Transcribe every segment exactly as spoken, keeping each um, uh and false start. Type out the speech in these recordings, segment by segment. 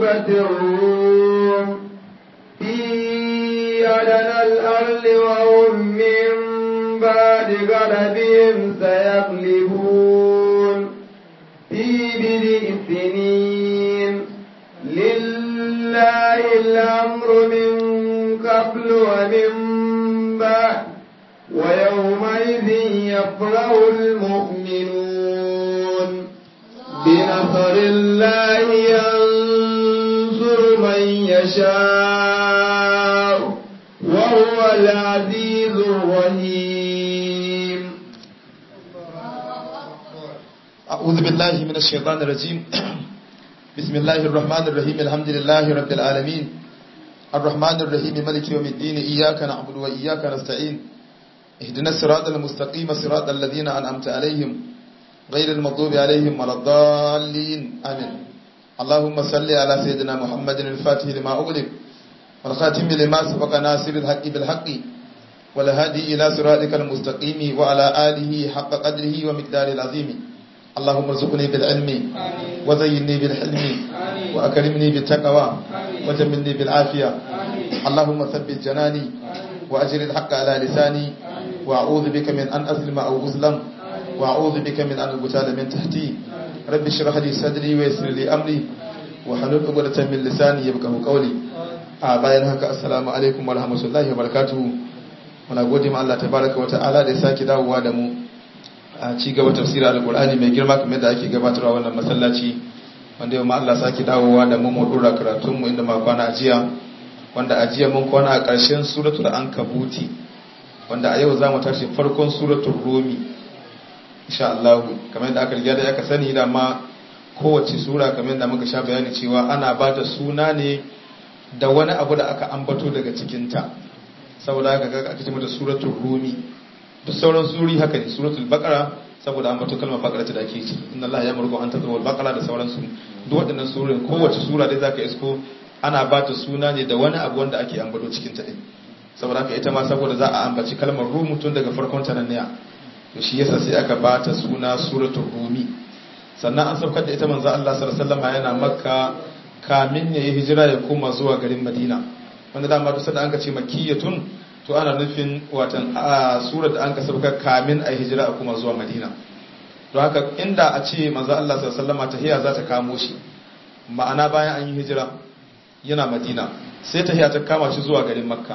سورة الروم في أدنى الأرض وهم من بعد غلبهم سيغلبون في بضع سنين لله الأمر من قبل ومن بعد ويومئذ يفرح المؤمنون بنصر الله ينصر من يشاء وهو العزيز الرحيم. أعوذ بالله من الشيطان الرجيم. بسم الله الرحمن الرحيم. الحمد لله رب العالمين الرحمن الرحيم مالك يوم الدين. إياك نعبد وإياك نستعين. اهدنا الصراط المستقيم صراط الذين أنعمت عليهم غير المغضوب عليهم ولا الضالين آمين. اللهم صل على سيدنا محمد الفاتح لما أغلق والخاتم لما سبق ناصر الحق بالحق والهادي إلى صراطك المستقيم وعلى آله حق قدره ومقداره العظيم. اللهم ارزقني بالعلم وزينني بالحلم وأكرمني بالتقوى وجملني بالعافية. اللهم ثبت جناني وأجر الحق على لساني وأعوذ بك من أن أظلم أو أظلم وأعوذ بك من أن أغتال من تحتي. رب اشرح لي صدري ويسر لي أمري وحلل عقدة من لساني يفقهوا قولي. bayan haka assalamu alaikum wa rahmatullahi wa barakatuhu. muna gode ma Allah tabaraka wa ta'ala da ya saki dawowa da mu a ci gaba tafsirin alqur'ani mai girma kamar da ake gabatarwa wannan masallaci, wanda yau ma Allah saki dawowa da mu mu dora karatun mu inda ma kwana ajiya, wanda ajiya mun kwana a ƙarshen suratul ankabuti, wanda a yau zamu tashi farkon suratul rumi insha Allah. kamar da aka riga da aka sani da ma kowace sura kamar da muka sha bayani cewa ana ba ta suna ne da wani abu da aka ambato daga cikinta, saboda haka ga aka ce mata suratul rumi. duk sauran suri haka ne, suratul baqara saboda ambato kalmar baqara ta dake ci, inna allaha ya'muru an tadhuru al-baqara da sauran su. duk waɗannan surorin kowace sura dai zaka isko ana ba ta suna ne da wani abu wanda ake ambato cikin ta din, saboda haka ita ma saboda za a ambaci kalmar rum tun daga farkon ta nan ne, to shi yasa sai aka ba ta suna suratul rumi. sannan an saukar da ita manzo Allah sallallahu alaihi wasallam yana makka kamin ya yi hijira ya koma zuwa garin madina, wanda dama duk sanda an ka ce makiyatun to ana nufin watan a surar da an ka sauka kamin a yi hijira a koma zuwa madina. don haka inda a ce manzo Allah sallallahu alaihi wasallam tahiya za ta kamo shi, ma'ana bayan an yi hijira yana madina sai tahiya ta kama shi zuwa garin makka,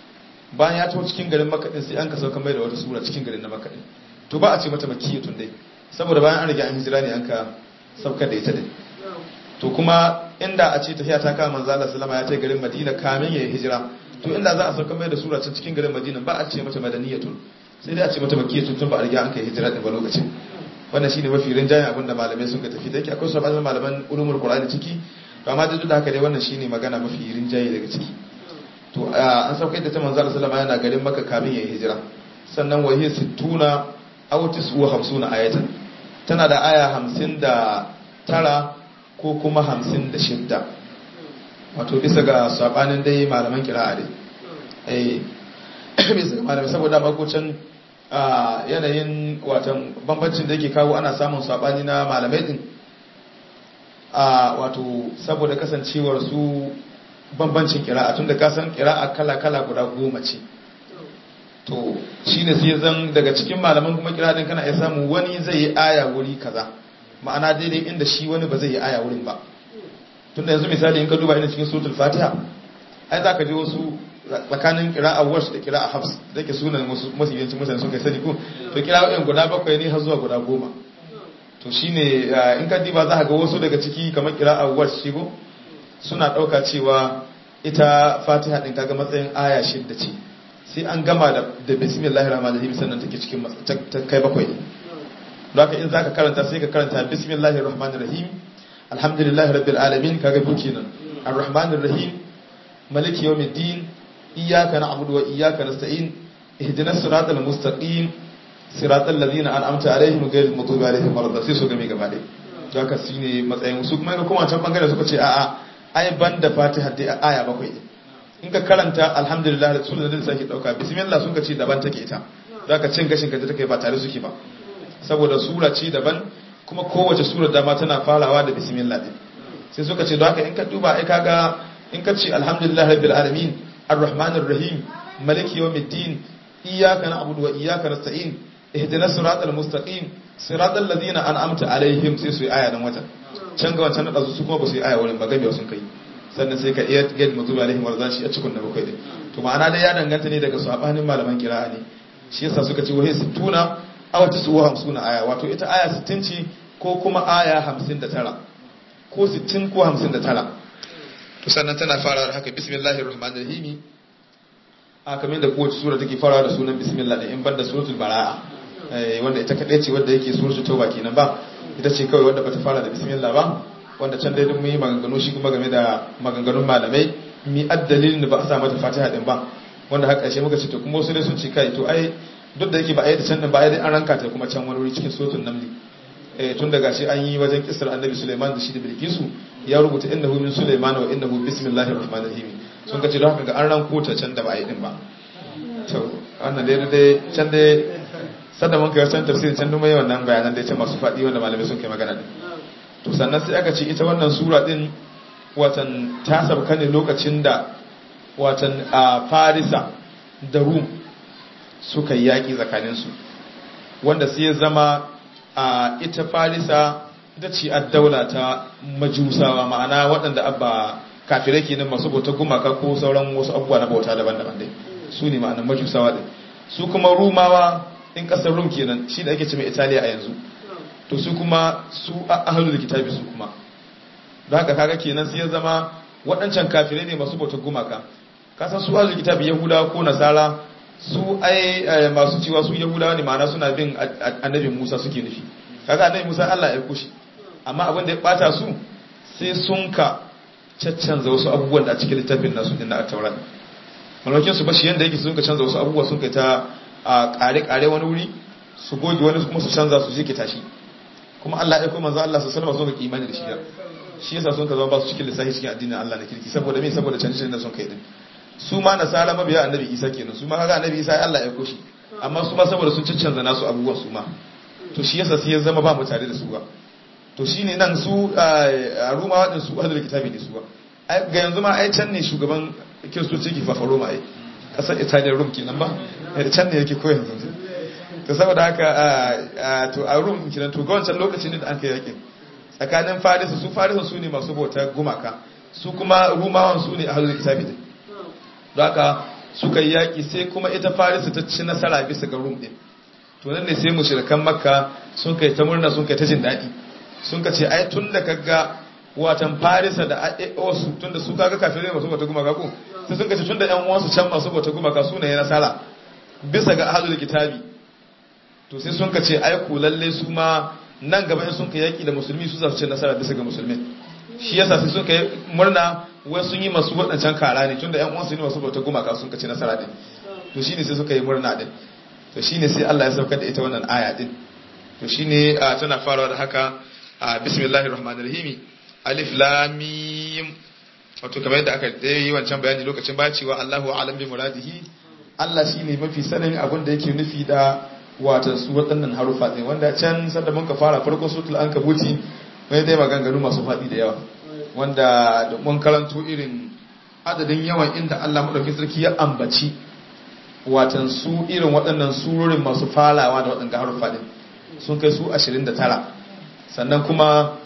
bayan ya taho cikin garin makka din sai an ka sauka mai da wata sura cikin garin na makka din, to ba a ce mata makiyatun dai saboda bayan an riga an hijira ne an ka saukar da ita din. to kuma inda a ce tafiya ta kama manzo Allah sallama ya ce garin Madina kamin ya hijira, to inda za a sauka mai da sura cikin garin Madina ba a ce mata madaniyatun, sai dai a ce mata makkiyatun tun ba a riga an kai hijira din ba lokacin. wannan shine mafi rinjayen abin da malamai sun ka tafi, da yake akwai sabanin malaman ulumul qur'ani ciki, to amma duk da haka dai wannan shine magana mafi rinjaye daga ciki. to an sauka da ta manzo Allah sallama yana garin Makka kamin ya hijira. sannan wahiya sittuna aw tis'u hamsuna ayatan, tana da aya hamsin da tara ko kuma hamsin da shidda, wato bisa ga sabanin dai malaman kira'a dai eh bisa ga malamai, saboda makocin yanayin watan bambancin da yake kawo ana samun sabani na malamai din wato saboda kasancewar su bambancin kira'a, tun da kasan kira'a kala-kala guda goma ce, to shine sai zan daga cikin malaman kuma kira'a din kana iya samu wani zai yi aya wuri kaza, ma'ana daidai inda shi wani ba zai yi aya wurin ba. tunda yanzu misali in ka duba ina cikin suratul fatiha ai za ka ji wasu tsakanin qira'a warsh da qira'a hafs da ke sunan wasu musibiyancin mutane sun kai sani ko, to qira'o'in guda bakwai ne har zuwa guda goma. to shine in ka diba za ka ga wasu daga ciki kamar qira'a warsh shi ko suna dauka cewa ita fatiha din kaga matsayin aya shidda ce, sai an gama da da bismillahir rahmanir rahim sannan take cikin ta kai bakwai ne. don haka in zaka karanta sai ka karanta bismillahir rahmanir rahim alhamdulillahi rabbil alamin, kaga buki nan arrahmanir rahim maliki yawmiddin iyyaka na'budu wa iyyaka nasta'in ihdinas siratal mustaqim siratal ladzina an'amta alaihim ghayril maghdubi alaihim waladdallin, sai su game gaba dai. to haka shine matsayin su. kuma ga kuma can bangare suka ce a'a ai banda fatiha dai aya bakwai in ka karanta alhamdulillah da sunan da sai dauka bismillah sun ka ce daban take ita, zaka cin gashin ka take ba tare suke ba, saboda sura ce daban kuma kowace sura dama tana farawa da bismillah din. sai suka ce don haka in ka duba ai kaga in ka ce alhamdulillah rabbil alamin arrahmanir rahim maliki yawmiddin iyyaka na'budu wa iyyaka nasta'in ihdinas siratal mustaqim siratal ladzina an'amta alaihim sai su yi aya nan wata can ga wancan da su kuma ba su yi aya wurin ba gabe sun kai sannan sai ka iya ga mutum alaihim warzashi a cikin na bakwai din to ma'ana dai ya danganta ne daga sabanin malaman kira'a ne shi yasa suka ce wahai sittuna aw tasuwa hamsuna aya wato ita aya sittin ce ko kuma aya hamsin da tara ko sittin ko hamsin da tara to sannan tana farawa da haka bismillahir rahmanir rahim a kamar da kowace sura take farawa da sunan bismillah da in banda suratul bara'a wanda ita kadai ce wanda yake suratul tauba kenan ba ita ce kawai wanda bata fara da bismillah ba wanda can dai duk mun yi maganganu shi kuma game da maganganun malamai mi addalilin da ba a sa mata fatiha din ba wanda haka ƙarshe muka ce to kuma wasu dai sun ce kai to ai duk da yake ba a yi da can din ba ai dai an ranka ta kuma can wani wuri cikin suratul namli eh tun daga shi an yi wajen kisar annabi Sulaiman da shi da Bilkisu ya rubuta innahu min Sulaiman wa innahu bismillahir rahmanir rahim sun kace don haka ga an ranko ta can da ba a yi din ba to wannan dai dai can dai sanda mun kai san tafsirin can duma yawan nan bayanan da ya ce masu fadi wanda malamai sun kai magana din to sannan sai aka ce ita wannan sura din watan ta sabka ne lokacin da watan a Farisa da Rum suka yaki tsakanin su wanda sai ya zama a ita Farisa ita ce ad-daula ta majusawa ma'ana waɗanda abba kafirai kenan masu bauta gumaka ko sauran wasu abubuwa na bauta daban-daban dai su ne ma'anar majusawa din su kuma Rumawa in kasar Rum kenan shi da ake ce mai Italiya a yanzu to su kuma su ahlul kitabi su kuma don haka kaga kenan sai ya zama waɗancan kafirai ne masu bautar gumaka kasan su ahlul kitabi yahudawa ko nasara su ai masu cewa su yahudawa ne ma'ana suna bin annabi Musa suke nufi kaga annabi Musa Allah ya kushi amma abin da ya bata su sai sun ka caccanza wasu abubuwan da a cikin littafin nasu din na at-Taurat malakin su bashi yanda yake sun ka canza wasu abubuwa sun kai ta kare-kare wani wuri su goge wani kuma su canza su jike tashi kuma Allah ya kuma manzo Allah sallallahu alaihi wasallam sun ka imani da shi shi yasa sun ka zama ba su cikin lissafi cikin addinin Allah na kirki saboda me saboda canje da sun kai din su ma nasara mabiya annabi Isa kenan su ma kaga annabi Isa Allah ya koshi amma su ma saboda sun caccanza nasu abubuwan su ma to shi yasa sai ya zama ba mu tare da su ba to shine nan su a Roma wadin su ahlul kitabi ne su ba ga yanzu ma ai can ne shugaban kiristoci ki fafa Roma ai kasar Italiya Rum kenan ba can ne yake koyon yanzu to saboda haka to a Rum kenan to ga wancan lokacin ne da an kai yakin tsakanin Farisa su Farisa su ne masu bauta gumaka su kuma Rumawan su ne ahlul kitabi din don haka suka yi yaki sai kuma ita Farisa ta ci nasara bisa ga Rum din to nan ne sai mushrikan Makka sun kai ta murna sun kai ta jin dadi sun ka ce ai tun da kaga watan Farisa da wasu tun da su kaga kafirai masu bauta gumaka ko sai sun ka ce tun da ƴan uwansu can masu bauta gumaka su ne ya nasara bisa ga ahlul kitabi to sai sun ka ce ai ku lalle su ma nan gaba in sun ka yaki da musulmi su za su ce nasara bisa ga musulmi shi yasa sai sun kai murna wai sun yi masu wadancan kara ne tun da ƴan uwansu ne masu bauta gumaka sun ka ce nasara din to shine sai suka yi murna din to shine sai Allah ya saukar da ita wannan aya din to shine tana farawa da haka bismillahir rahmanir rahim alif lam mim wato kamar yadda aka yi wancan bayani lokacin ba cewa Allahu a'lam bi muradihi Allah shine mafi sanin abin da yake nufi da wato su waɗannan harufa din wanda can sanda mun ka fara farko suratul ankabuti mai dai maganganu masu fadi da yawa wanda mun karanto irin adadin yawan inda Allah madaukakin sarki ya ambaci watan su irin waɗannan surorin masu falawa da waɗannan harufa din sun kai su ashirin da tara sannan kuma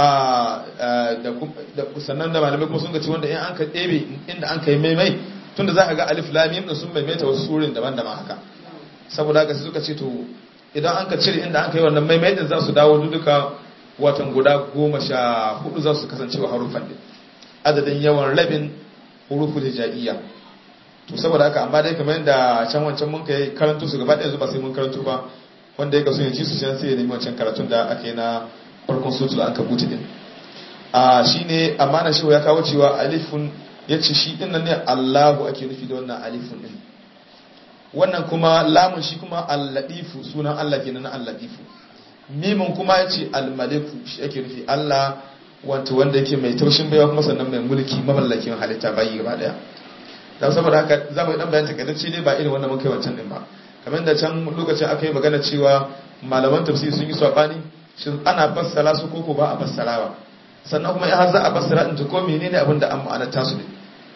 da sannan da malamai kuma sun gaci wanda in an ka ɗebe inda an ka yi maimai tunda za ka ga alif lamim da sun maimaita wasu surin daban-daban haka saboda haka suka ce to idan an ka cire inda an ka yi wannan maimai din za su dawo duka watan guda goma sha hudu za su kasance wa harufan din adadin yawan rabin huruful hijaiyya to saboda haka amma dai kamar yadda can wancan mun kai karanto su gaba ɗaya ba sai mun karanto ba wanda ya kaso ya ci su can sai ya nemi wancan karatun da aka yi na farkon sutul an kabuti din a shine amana shi ya kawo cewa alifun yace shi din nan ne Allahu ake nufi da wannan alifun din wannan kuma lamun shi kuma al-latifu sunan Allah kenan na al-latifu mimun kuma yace al-maliku shi ake nufi Allah wanda wanda yake mai taushin baiwa kuma sannan mai mulki mamallakin halitta bayi gaba daya dan saboda haka zamu dan bayan takaitacce dai ba irin wannan mun kai wancan din ba kamar da can lokacin aka yi magana cewa malaman tafsiri sun yi sabani shin ana fassara su koko ba a fassarawa sannan kuma in har za a fassara din to ko menene abin da an ma'anar tasu ne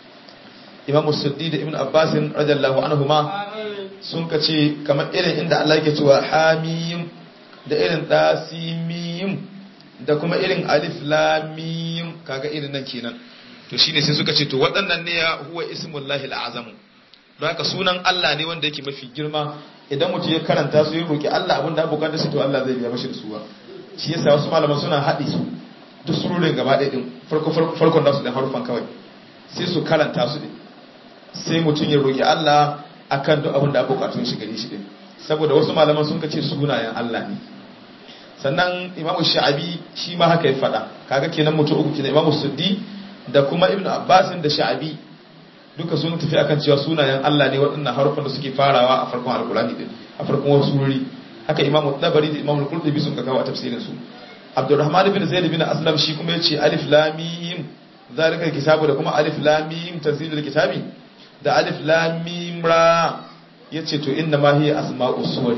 Imam Suddi da Ibn Abbas radiyallahu anhuma sun kace kamar irin inda Allah yake cewa hamim da irin dasimim da kuma irin alif lam mim kaga irin nan kenan to shine sai suka ce to waɗannan ne ya huwa ismullahi al'azam don haka sunan Allah ne wanda yake mafi girma idan mutum ya karanta su ya roki Allah abinda ya bukata shi to Allah zai biya mashi da su ba shi yasa wasu malaman suna haɗi su duk surorin gaba ɗaya din farko farkon nasu da harufan kawai sai su karanta su din sai mutum ya roki Allah akan duk abinda ya bukatun shi gare shi din saboda wasu malaman sun kace sunayen Allah ne sannan Imam Sha'abi shi ma haka ya faɗa kaga kenan mutum uku kenan Imam Suddi da kuma Ibn Abbas da Sha'abi duka sun tafi akan cewa sunayen Allah ne waɗannan harufan da suke farawa a farkon Alkur'ani din a farkon wasu surori haka Imam Tabari da Imam Al-Qurtubi sun kawo a tafsirin su Abdurrahman ibn Zaid ibn Aslam shi kuma yace alif lam mim zalika kitabu da kuma alif lam mim tanzilul kitabi da alif lam mim ra yace to inna ma hiya asma'us suwar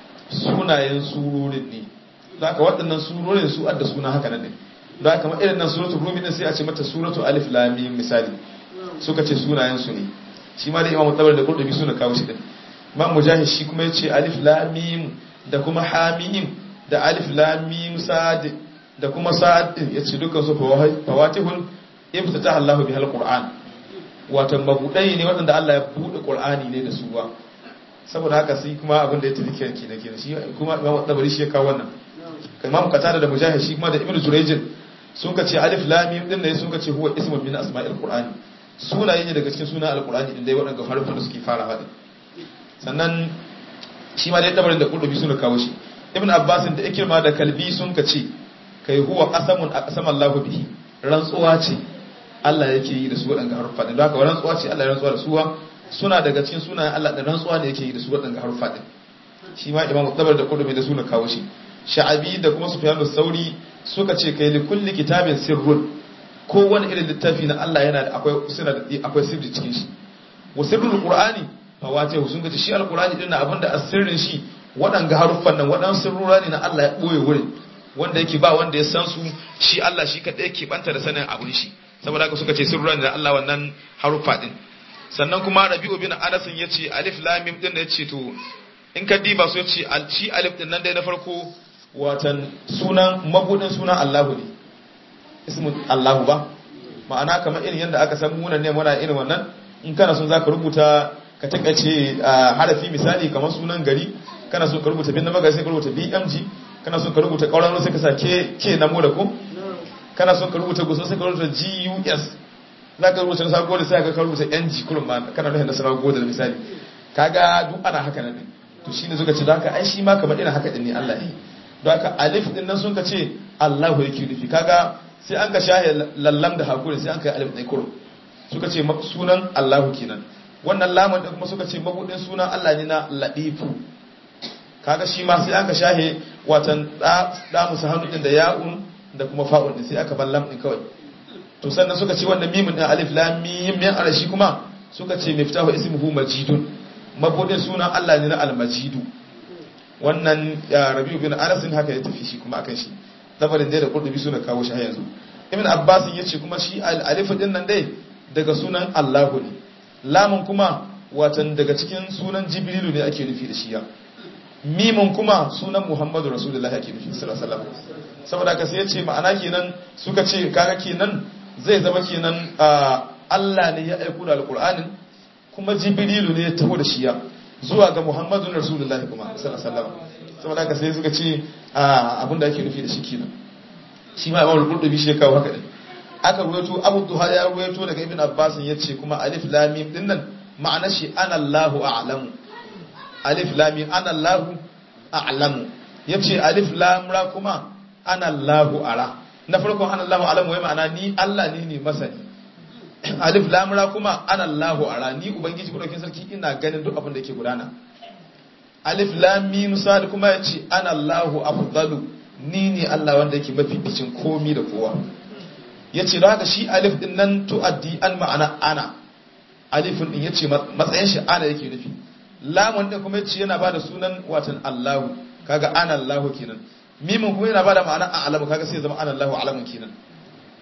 sunayen surorin ne zaka waɗannan surorin su adda suna haka nan ne don haka kamar irin nan suratul rum din sai a ce mata suratul alif lam mim misali suka ce sunayen su ne shi ma da Imam Tabari da Qurtubi suna kawo shi din Imam Mujahid shi kuma yace alif lam mim da kuma hamim da alif lam mim sad da kuma sad din yace dukkan su fawatihul ibtataha Allahu bihal qur'an wato mabudai ne wanda Allah ya bude qur'ani ne da su ba saboda haka sai kuma abin da ya tafi kiran kenan kenan shi kuma Imam Tabari shi ya kawo wannan Imam Qatada da Mujahid shi kuma da Ibn Jurayj sun ka ce alif lam mim din ne sun ka ce huwa ismun min asma'il qur'ani sunaye ne daga cikin sunan alqur'ani din dai waɗanda harufan da suke farawa din sannan shi ma dai dabarin da Qurtubi suna kawo shi Ibn Abbas da Ikrima da Kalbi sun ka ce kai huwa qasamun aqsama Allahu bihi rantsuwa ce Allah yake yi da su waɗanda harufa din haka rantsuwa ce Allah ya rantsuwa da suwa suna daga cikin sunayen Allah da rantsuwa ne yake yi da su waɗanda harufa din shi ma Imam Tabari da Qurtubi da suna kawo shi Sha'abi da kuma Sufyan as-Sauri suka ce kai li kulli kitabin sirrun ko wani irin littafi na Allah yana da akwai suna da akwai sirri cikin shi wa sirrul qur'ani fawatihu sun ce shi alqur'ani din abinda asirrin shi wadanga haruffan nan wadan sirrura ne na Allah ya boye wurin wanda yake ba wanda ya san su shi Allah shi kadai yake banta da sanin abun shi saboda haka suka ce sirrura ne da Allah wannan haruffa din sannan kuma Rabi'u bin Anas yace alif lam mim din yace to in ka diba so yace alci alif din nan dai na farko watan sunan mabudin sunan Allahu ne ismu Allahu ba ma'ana kamar irin yadda aka san munan ne muna irin wannan in kana son zaka rubuta ka takaice harafi misali kamar sunan gari kana so ka rubuta bin magana sai ka rubuta B M G kana so ka rubuta kauran sai ka sa K K na mu da ko kana so ka rubuta guso sai ka rubuta G U S zaka rubuta na sako da sai ka rubuta N G kullum ma kana nufin da sako da misali kaga duk ana haka nan to shine suka ce zaka ai shi ma kamar irin haka din ne Allah ne don haka alif din nan sun ka ce Allahu yake nufi kaga sai an ka shahe lallam da hakuri sai an kai alif ɗai kuro suka ce sunan Allahu kenan wannan lamun da kuma suka ce mabudin sunan Allah ne na ladifu kaga shi ma sai an ka shahe watan da musu hannu din da ya'un da kuma fa'un din sai aka bar lam din kawai to sannan suka ce wannan mimin din alif lam mim min arashi kuma suka ce miftahu ismuhu majidun mabudin sunan Allah ne na al-majidu wannan Rabi'u bin Anas haka ya tafi shi kuma akan shi labarin dai da Qurtubi suna kawo shi har yanzu Ibn Abbas yace kuma shi alif din nan dai daga sunan Allahu ne lamun kuma watan daga cikin sunan Jibrilu ne ake nufi da shi ya mimun kuma sunan Muhammadu Rasulullahi ake nufi sallallahu alaihi wasallam saboda haka sai yace ma'ana kenan suka ce kaga kenan zai zama kenan Allah ne ya aika da Alqur'anin kuma Jibrilu ne ya taho da shi ya zuwa ga Muhammadun Rasulullahi kuma sallallahu alaihi wasallam saboda haka sai suka ce abinda ake nufi da shi kenan shi ma Imam Al-Qurtubi shi ya kawo haka din aka ruwaito Abu Duha ya ruwaito daga Ibn Abbas yace kuma alif lam mim din nan ma'anar shi ana Allahu a'lamu alif lam mim ana Allahu a'lamu yace alif lam ra kuma ana Allahu ara na farkon ana Allahu a'lamu wai ma'ana ni Allah ne ne masani alif lam ra kuma ana Allahu ara ni ubangiji madaukakin sarki ina ganin duk abin da yake gudana alif lam mim sad kuma yace ana Allahu afdalu ni ne Allah wanda yake mafificin komi da kowa yace don haka shi alif din nan tuaddi an ma'ana ana alifin din yace matsayin shi ana yake nufi lamun din kuma yace yana bada sunan watan Allahu kaga ana Allahu kenan mimin kuma yana bada ma'ana a'lamu kaga sai zama ana Allahu a'lamu kenan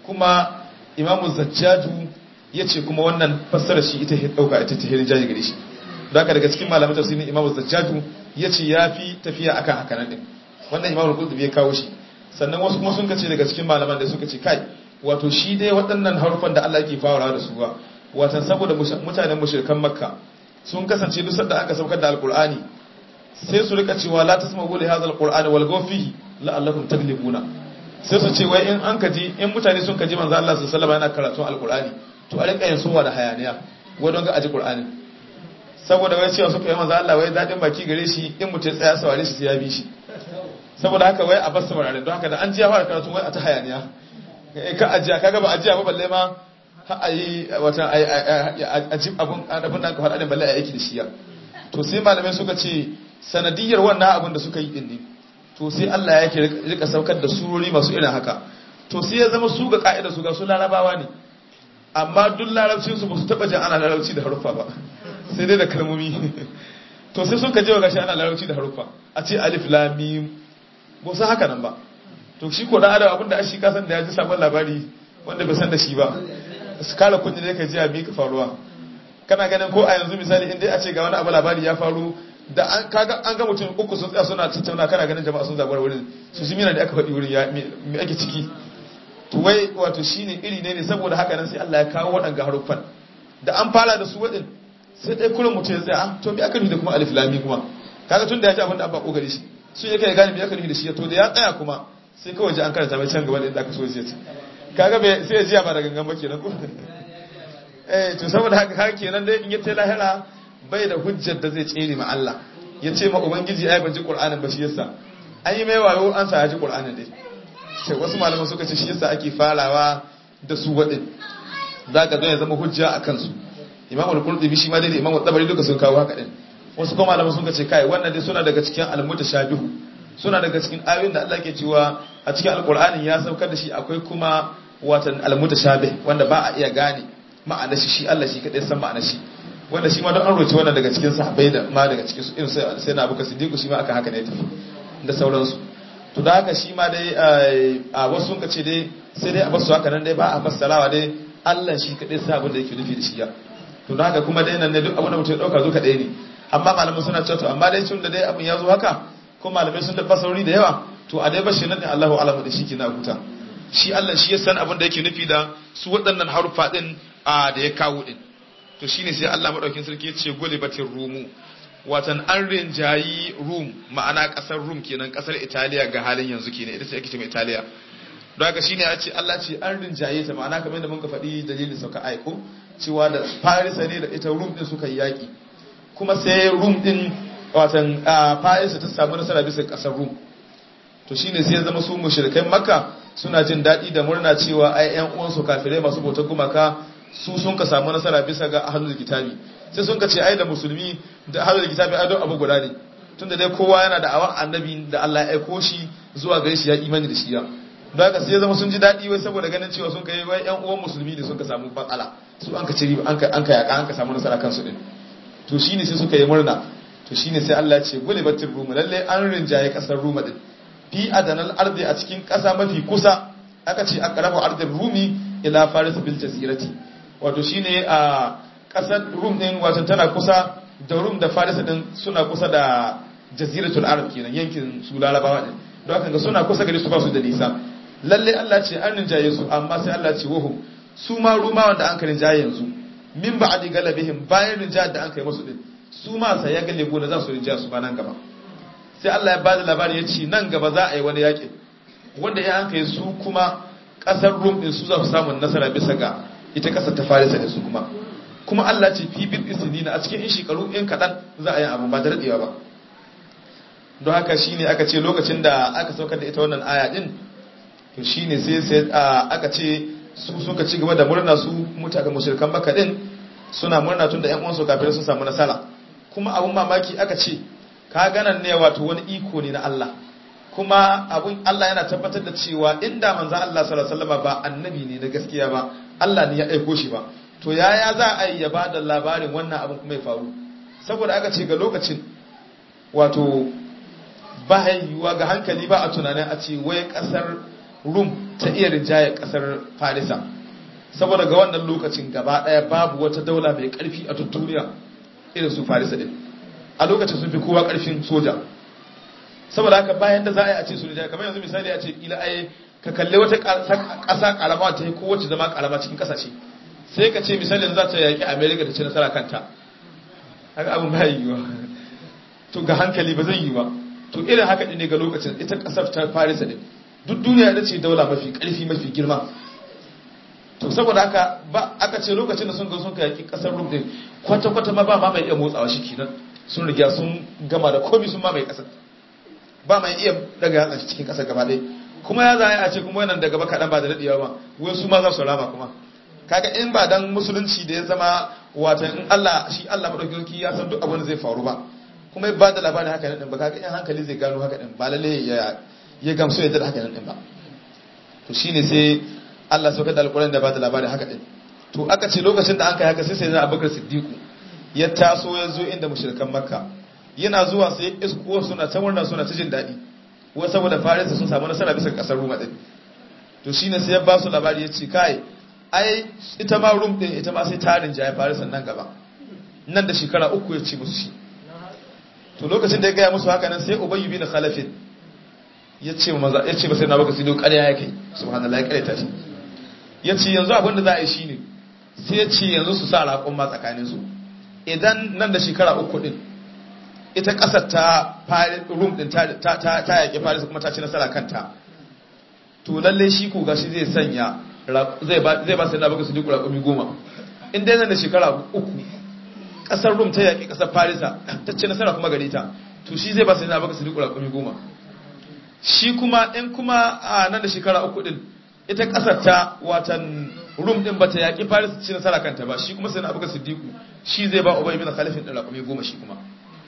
kuma imamu zajjaju yace kuma wannan fassara shi ita ya dauka ita ta hirin jayi gare shi haka daga cikin malaman tafsirin imamu zajjaju yace yafi tafiya akan haka nan din wannan imamu qurtubi ya kawo shi sannan wasu kuma sun kace daga cikin malaman da suka ce kai wato shi dai waɗannan harufan da Allah yake farawa da su ba wato saboda mutanen mushrikan makka sun kasance duk sanda aka saukar da alqur'ani sai su rika cewa la tasma'u li hadha alqur'ani wal ghafihi la'allakum taglibuna sai su ce wai in an kaji in mutane sun kaji manzo Allah sallallahu alaihi wasallam yana karatun alqur'ani to a rinka yin suwa da hayaniya wai don ga aji qur'ani saboda wai cewa suka yi manzo Allah wai dadin baki gare shi in mutum ya tsaya saware shi sai ya bi shi saboda haka wai a bar saurare don haka da an ji ya fara karatu wai a ta hayaniya ka ajiya kaga ba ajiya ba balle ma ha ayi wata ajib abun abun da aka faɗa din balle a yake da shi ya to sai malamai suka ce sanadiyar wannan abun da suka yi din ne to sai Allah yake rika saukar da surori masu irin haka to sai ya zama su ga ka'ida su ga su larabawa ne amma duk larabcin su ba su taba jin ana larabci da haruffa ba sai dai da kalmomi to sai sun ka je wa gashi ana larabci da haruffa a ce alif lam mim ba su haka nan ba to shi ko da adam abinda shi kasan da ya ji sabon labari wanda bai san da shi ba su kala kunni ne ka ji a mika faruwa kana ganin ko a yanzu misali in dai a ce ga wani abu labari ya faru da an kaga an ga mutum uku sun tsaya suna tattauna kana ganin jama'a sun zabar wurin su shi mina da aka faɗi wurin ya me ake ciki to wai wato shine iri ne ne saboda haka nan sai Allah ya kawo waɗanga haruffan da an fara da su waɗin sai dai kullum mutum ya tsaya to me aka nufi da kuma alif lam mim kuma kaga tun da ya ji abin da abba kokari shi su yake ya gane me aka nufi da shi to da ya tsaya kuma sai kawai ji an karanta mai can gaba da inda aka so ya ce kaga bai sai ya ji ba da gangan ba kenan ko eh to saboda haka haka kenan dai in ya tai lahira bai da hujjar da zai tsere ma Allah ya ce ma ubangiji ai ban ji qur'anin ba shi yasa an yi mai wayo an sa ya ji qur'anin dai sai wasu malaman suka ce shi yasa ake farawa da su wadin zaka zo ya zama hujja a kansu imam al-qurtubi shi ma dai imam al-tabari duka sun kawo haka din wasu kuma malaman suka ce kai wannan dai suna daga cikin al-mutashabihu suna daga cikin ayoyin da Allah ke cewa a cikin alkur'ani ya saukar da shi akwai kuma watan almutashabih wanda ba a iya gane ma'anar shi shi Allah shi kadai san ma'anar shi wanda shi ma don an roce wannan daga cikin sahabbai da ma daga cikin su irin sai na Abubakar Siddiq shi ma aka haka ne tafi da sauransu to da haka shi ma dai a wasu sun kace dai sai dai a basu haka nan dai ba a fassarawa dai Allah shi kadai sa abin da yake nufi da shi ya to da haka kuma dai nan ne duk abin da mutum ya dauka zo kadai ne amma malaman suna cewa to amma dai tun da dai abin ya zo haka ko malamai sun da fasarori da yawa to a dai bashi nan ne Allahu alamu da shi ke na huta shi Allah shi ya san abin da yake nufi da su waɗannan harufa din a da ya kawo din to shine sai Allah madaukin sarki ya ce gulibatir rumu watan an rinjayi rum ma'ana kasar rum kenan kasar Italiya ga halin yanzu kenan ita ce ake cewa Italiya don haka shine ya ce Allah ce an rinjaye ta ma'ana kamar yadda muka faɗi dalilin sauka aiko cewa da Farisa ne da ita rum din suka yi yaki kuma sai rum din watan Farisa ta samu nasara bisa kasar rum to shine sai ya zama su mushrikai Makka suna jin daɗi da murna cewa ai ƴan uwansu kafirai masu bautar gumaka su sun ka samu nasara bisa ga ahlul kitabi sai sun ka ce ai da musulmi da ahlul kitabi ai don abu guda ne tunda dai kowa yana da awan annabi da Allah ya aiko shi zuwa gare shi ya imani da shi ya don haka sai ya zama sun ji daɗi wai saboda ganin cewa sun kai wai ƴan uwan musulmi ne sun ka samu batsala su an ka ci an ka an ka yaka an ka samu nasara kansu din to shine sai suka yi murna to shine sai Allah ya ce gulibatir rum lalle an rinjaye kasar Roma din fi adanal ardi a cikin kasa mafi kusa aka ce aqrabu ardil rumi ila faris bil jazirati wato shine a kasar rum din wato tana kusa da rum da faris din suna kusa da jaziratul arab kenan yankin su larabawa din don haka suna kusa gare su ba su da nisa lalle Allah ce an rinjaye su amma sai Allah ce wahum su ma rumawan da an ka rinjaye yanzu min ba'di galabihim bayan rinjayar da an kai musu din su ma sai ya gale gona za su rinjaya su ba nan gaba sai Allah ya bada labari ya ce nan gaba za a yi wani yaƙi wanda ya an kai su kuma ƙasar rum din su za su samu nasara bisa ga ita ƙasar ta farisa da su kuma kuma Allah ce fi bil isnina a cikin in shekaru in kaɗan za a yi abu ba da daɗewa ba don haka shine aka ce lokacin da aka saukar da ita wannan aya din to shine sai sai aka ce su suka ci gaba da murna su mutaka mushrikan Makka din suna murna tun da ƴan uwansu kafirai sun samu nasara kuma abun mamaki aka ce ka ganan ne wato wani iko ne na Allah kuma abun Allah yana tabbatar da cewa inda manzo Allah sallallahu alaihi wasallam ba annabi ne na gaskiya ba Allah ne ya aiko shi ba to yaya za a yi ya bada labarin wannan abun kuma ya faru saboda aka ce ga lokacin wato ba yiwuwa ga hankali ba a tunanin a ce wai kasar rum ta iya rinjaye kasar farisa saboda ga wannan lokacin gaba daya babu wata daula mai karfi a duniya irin su farisa din a lokacin sun fi kowa karfin soja saboda haka bayan da za a yi a ce su rinjaye kamar yanzu misali a ce kila ai ka kalle wata ƙasa karama ta yi kowace zama karama cikin ƙasashe sai ka ce misali za ta yaƙi america da ce nasara kanta haka abin ba yiwuwa to ga hankali ba zai yi ba to irin haka ne ga lokacin ita ƙasar ta farisa din duk duniya ita ce daula mafi ƙarfi mafi girma to saboda haka ba aka ce lokacin da sun ga sun ka yaƙi ƙasar rum din kwata-kwata ma ba ma mai iya motsawa shi kenan sun riga sun gama da komi sun ma mai ƙasar ba mai iya daga yatsa cikin ƙasar gaba ɗaya kuma ya zaya a ce kuma wannan daga baka dan ba da dadewa ba wai su ma za su rama kuma kaga in ba dan musulunci da ya zama wata in Allah shi Allah madaukakin ya san duk abin da zai faru ba kuma ba da labarin haka nan din ba kaga in hankali zai gano haka din ba lalle ya ya gamsu ya da haka nan din ba to shine sai Allah sauka da alƙur'ani da ba da labarin haka din to aka ce lokacin da an kai haka sai sai Abubakar Siddiq ya taso ya zo inda mushrikan Makka yana zuwa sai isko suna ta murna suna ta jin dadi wai saboda farisa sun samu nasara bisa kasar Roma din to shine sai ya ba su labari ya ce kai ai ita ma Rum din ita ma sai tarin jaye farisa nan gaba nan da shekara uku ya ce musu shi to lokacin da ya gaya musu haka nan sai Ubay bin Khalaf ya ce maza ya ce ba sai na baka sido ƙarya yake subhanallahi ƙarya ta shi ya ce yanzu abin da za a yi shine sai ya ce yanzu su sa raƙon ma tsakanin su idan nan da shekara uku din ita kasar ta rum din ta yaƙi farisa kuma ta ci nasara kanta to lalle shi ko gashi zai sanya zai ba sai na baka su duk raƙumi goma in dai nan da shekara uku kasar rum ta yaƙi kasar farisa ta ci nasara kuma gare ta to shi zai ba sai na baka su duk raƙumi goma shi kuma in kuma a nan da shekara uku din ita kasar ta watan rum din bata yaƙi farisa ci nasara kanta ba shi kuma sai na baka su diku shi zai ba Ubay bin Khalaf din raƙumi goma shi kuma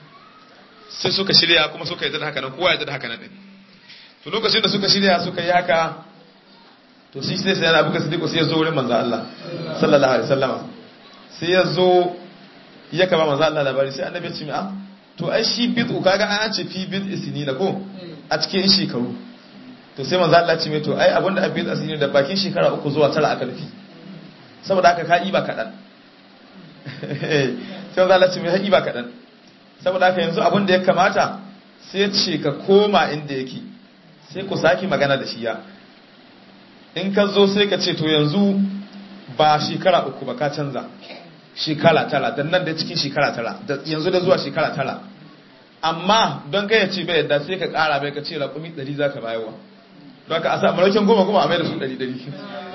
sai suka shirya kuma suka yi da haka nan kowa ya da haka nan din to lokacin da suka shirya suka yi haka to shi sai sai Abu Bakar Siddiq sai ya zo wurin manzo Allah sallallahu alaihi wasallama sai ya zo ya kama manzo Allah labari sai annabi ya ce a to ai shi bid'u kaga an ce fi bid'i sinina ko a cikin shekaru to sai manzo Allah ya ce mai to ai abinda a bid'a sinina da bakin shekara uku zuwa tara aka rufi saboda haka ka iba kadan sai manzo Allah ya ce mai iba kadan saboda haka yanzu abin da ya kamata sai ce ka koma inda yake sai ku saki magana da shi ya in ka zo sai ka ce to yanzu ba shekara uku ba ka canza shekara tara dan nan da cikin shekara tara yanzu da zuwa shekara tara amma don kai ya ce bai yadda sai ka kara bai ka ce raƙumi ɗari za ka bayarwa don haka a sa maraukin goma kuma a mai da su ɗari ɗari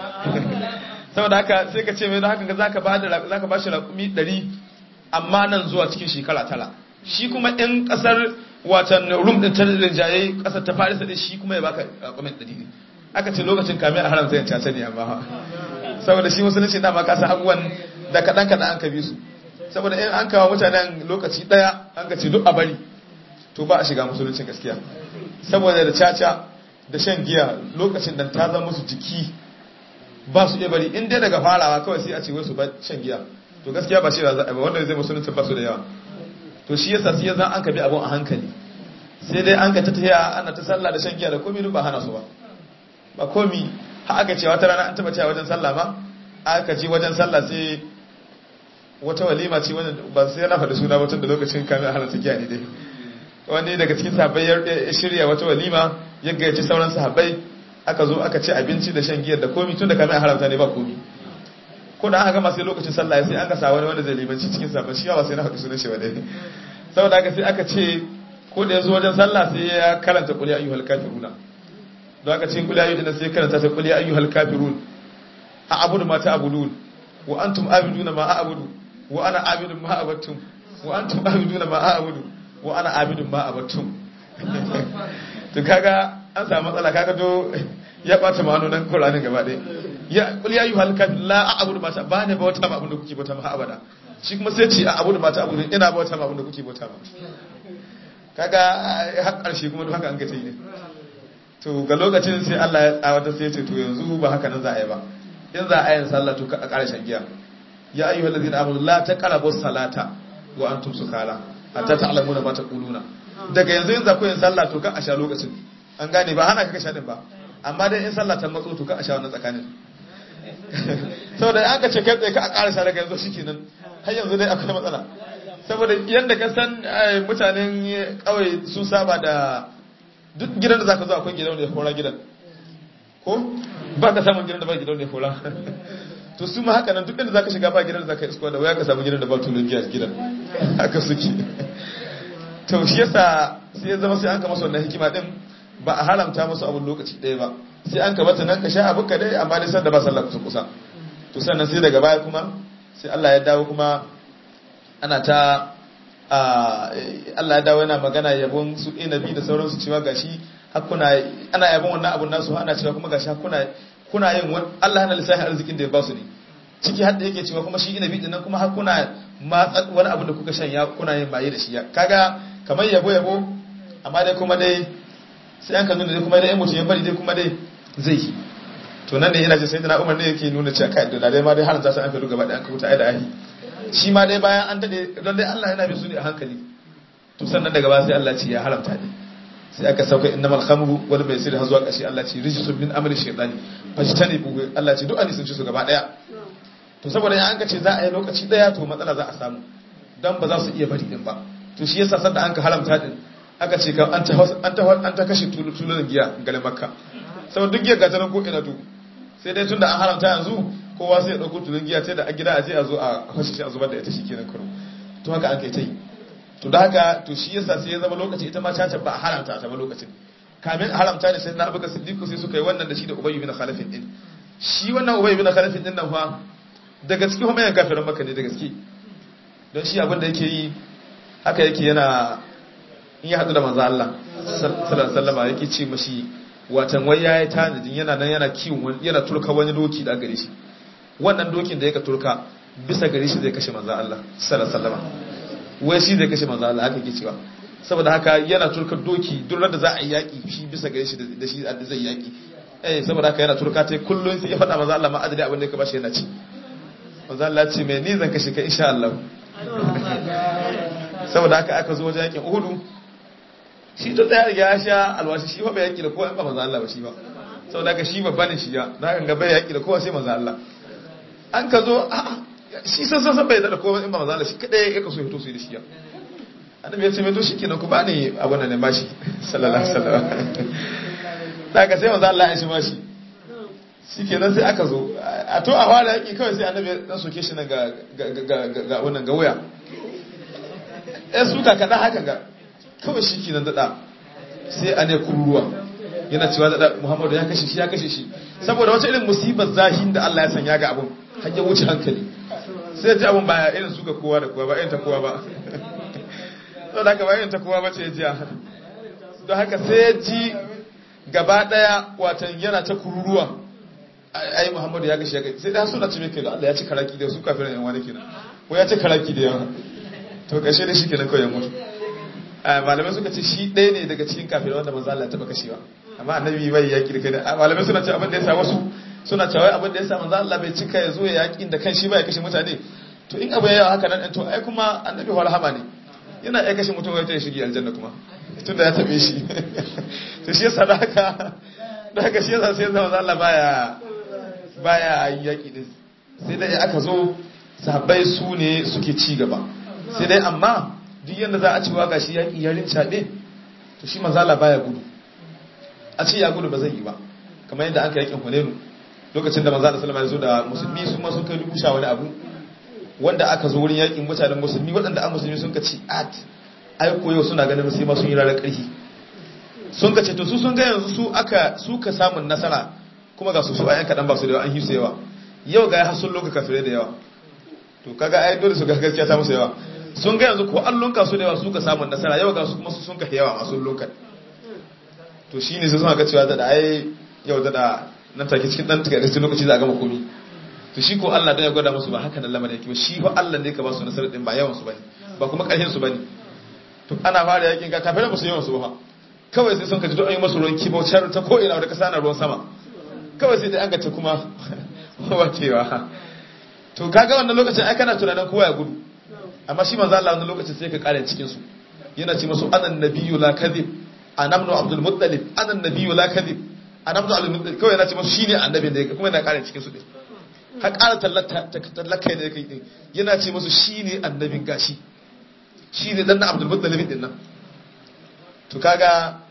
saboda haka sai ka ce mai don haka za ka ba shi raƙumi ɗari amma nan zuwa cikin shekara tara shi kuma in kasar watan rum din ta rinjaye kasar ta farisa din shi kuma ya baka raƙumin ɗari ne aka ce lokacin kamin a haramta yin caca ne amma saboda shi musulunci da ma kasa abubuwan da kaɗan kaɗan an ka bi su saboda in an kawo mutanen lokaci ɗaya an ka ce duk a bari to ba a shiga musuluncin gaskiya saboda da caca da shan giya lokacin da ta zama musu jiki ba su iya bari in dai daga farawa kawai sai a ce wai su ba shan giya to gaskiya ba shi da za a ba wanda zai musuluncin ba su da yawa to shi yasa sai zan an ka bi abun a hankali sai dai an ka ta tafiya ana ta sallah da shan giya da komai duk ba hana su ba ba komi har aka ce wata rana an taba cewa wajen sallah ma aka ji wajen sallah sai wata walima ce wanda ba sai na faɗi suna batun da lokacin kamin a halarta giya ne dai wani daga cikin sahabbai ya shirya wata walima ya gayyaci sauran sahabbai aka zo aka ci abinci da shan giyar da komi tun da kamin a halarta ne ba komi ko da aka gama sai lokacin sallah sai an ka sa wani wanda zai limanci cikin sahabbai shi ba sai na faɗi sunan shi ba dai saboda haka sai aka ce ko da ya zo wajen sallah sai ya karanta qul ya ayyuhal kafiruna don aka ce qul ya ayyuhal sai karanta ta qul ya ayyuhal kafirun a abudu ma ta abudun wa antum abiduna ma a'budu wa ana abidun ma abattum wa antum abiduna ma a'budu wa ana abidun ma abattum to kaga an samu matsala kaga to ya bata ma'anonin Qur'anin gaba ɗaya ya qul ya ayyuhal kafirun la a'budu ma ta ba ne bauta ma abin da kuke bauta ma abada shi kuma sai ce a abudu ma ta abudu ina bauta ma abin da kuke bauta ma kaga har ƙarshe kuma duk haka an ga tayi ne to ga lokacin sai Allah ya tsawata sai ya ce to yanzu ba haka nan za a yi ba in za a yi sallah to ka ƙarshen giya ya ayyuhal ladina amanu la taqrabu salata wa antum sukara hatta ta'lamuna ma taquluna daga yanzu in za ku yin sallah to ka a sha lokacin an gane ba hana ka ka sha din ba amma dai in sallah ta matso to ka a sha wannan tsakanin saboda an ka ce kai tsaye ka a ƙarasa daga yanzu shikenan har yanzu dai akwai matsala saboda yadda ka san mutanen kawai sun saba da duk gidan da zaka zo akwai gidan da ya hora gidan ko ba ka samun gidan da ba gidan da ya hora to su ma haka nan duk inda zaka shiga ba gidan da zaka isko da waya ka samu gidan da ba tulun giya gidan haka suke to shi yasa sai ya zama sai an ka masa wannan hikima din ba a haramta musu abun lokaci ɗaya ba sai an ka bata nan ka sha abun ka dai amma dai sanda ba sallah kusa kusa to sannan sai daga baya kuma sai Allah ya dawo kuma ana ta Allah ya dawo yana magana yabon su inabi da sauransu cewa gashi hakuna ana yabon wannan abun nasu ana cewa kuma gashi hakuna kuna yin wani Allah yana lissafi arzikin da ya ba su ne ciki har da yake cewa kuma shi inabi din nan kuma hakuna matsa wani abu da kuka shanya kuna yin baye da shi kaga kamar yabo yabo amma dai kuma dai sai an ka nuna dai kuma dai mutum ya bari dai kuma dai zai yi to nan ne ina ce sai da Umar ne yake nuna cewa kai da dai ma dai har za su an fito gaba da an kuta ai da ahi shi ma dai bayan an dade don dai Allah yana bi su ne a hankali to sannan daga baya sai Allah ce ya haramta ne sai aka sauka innamal khamru wal maisir har zuwa kashi Allah ce rijsun min amri shaytani fajtanibu Allah ce duk an sun ci su gaba daya to saboda in an ka ce za a yi lokaci daya to matsala za a samu dan ba za su iya bari din ba to shi yasa sanda an ka haramta din aka ce ka an ta an ta an ta kashe tulunan giya garin Makka saboda duk giya ga tanan ko ina to sai dai tunda an haramta yanzu kowa sai ya dauko tulun giya sai da a gida a je a zo a fashe shi a zubar da ita shikenan kuro to haka an kai ta yi to da haka to shi yasa sai ya zama lokaci ita ma caca ba a haramta ta ba lokacin kamin haramta ne sai na abuka siddiqu sai suka yi wannan da shi da Ubay ibn Khalaf din shi wannan Ubay ibn Khalaf din nan fa daga cikin homayan kafirin Makka ne da gaske don shi abin da yake yi haka yake yana in ya hadu da manzo Allah sallallahu alaihi wasallam yake ce mashi watan wai yayi tanadin yana nan yana kiwon yana turka wani doki da gare shi wannan dokin da yake turka bisa gare shi zai kashe manzo Allah sallallahu alaihi wasallam wai shi zai kashe manzo Allah haka yake cewa saboda haka yana turka doki duk da za a yi yaki shi bisa gare shi da shi da zai yaki eh saboda haka yana turka tai kullun sai ya faɗa manzo Allah ma adadi abin da yake bashi yana ci manzo Allah ce mai ni zan kashe ka insha Allah saboda haka aka zo wajen yakin Uhud shi to da ya sha alwashi shi fa bai yaki da kowa ba manzo Allah ba shi ba saboda haka shi babba ne shi ya na kan ga bai yaki da kowa sai manzo Allah an ka zo shi san san bai da kowa in ba manzo Allah shi kadai ya kaso hito su da shi ya annabi ya ce mai to shikenan ku bani abun nan ne bashi sallallahu alaihi wasallam daga sai manzo Allah ya shi bashi shikenan sai aka zo a to a fara yaki kawai sai annabi dan soke shi na ga ga ga wannan ga waya eh suka kada haka ga kawai shikenan dada sai ane kururuwa yana cewa da Muhammadu ya kashe shi ya kashe shi saboda wata irin musibar zahin da Allah ya sanya ga abun har ya wuce hankali sai ji abun baya irin su ga kowa da kowa ba irin ta kowa ba to da ka ba irin ta kowa ba ce jiya don haka sai ji gaba daya watan yana ta kururuwa ai Muhammadu ya gashi ya gashi sai da suna ce mai kai Allah ya ci karaki da su kafirin yan wani kenan ko ya ci karaki da yawa to kashe da shi kenan kawai ya mutu malamai suka ce shi ɗaya ne daga cikin kafirin wanda manzo Allah ya taba kashewa amma annabi bai yaki da kai malamai suna ce abin da yasa wasu suna cewa abin da yasa manzo Allah bai cika ya zo ya yakin da kanshi ba ya kashe mutane to in abu yayi haka nan to ai kuma annabi warhama ne yana ya kashe mutum wai ta shige aljanna kuma tunda ya tabe shi to shi yasa da haka da haka shi yasa sai manzo Allah baya baya yaki din sai dai aka zo sahabbai su ne suke ci gaba sai dai amma duk yanda za a cewa gashi yaki yarin cabe to shi manzo Allah baya gudu a ce ya gudu ba zai yi ba kamar yadda aka yakin Hunainu lokacin da manzo Allah sallallahu alaihi wasallam ya zo da musulmi su ma sun kai dubu sha wani abu wanda aka zo wurin yakin mutanen musulmi waɗanda an musulmi sun ka ci at ai koyo suna ganin sai ma sun yi rarar ƙarfi sun ka ce to su sun ga yanzu su aka su ka samun nasara kuma ga su su ayan kadan ba su da yawa an hisu yawa yau ga har sun loka kafirai da yawa to kaga ai dole su ga gaskiya ta musu yawa sun ga yanzu ko an lunka su da yawa su ka samun nasara yau ga su kuma su sun ka yawa masu lunka to shine sai suna ga cewa da ai yau da nan take cikin dan take cikin lokaci za a gama komi to shi ko Allah dan ya gwada musu ba haka nan lamarin yake ba shi fa Allah ne ka ba su nasara din ba yawan su bane ba kuma karhin su bane to ana fara yakin ka kafirai ba su yawan su ba kawai sai sun ka ji to an yi masu ruwan kibau char ta ko ina da kasa na ruwan sama kawai sai dai an gace kuma wacewa to kaga wannan lokacin ai kana tunanin kowa ya gudu amma shi manzo Allah wannan lokacin sai ka kare cikin su yana ce musu anan nabiyyu la kadhib anamnu abdul muttalib anan nabiyyu la kadhib annabi al kawai yana ce musu shine annabin da kuma yana kare cikin su din har ƙara tallata tallaka ne kai din yana ce musu shine annabin gashi shine dan Abdul Muttalib din nan to kaga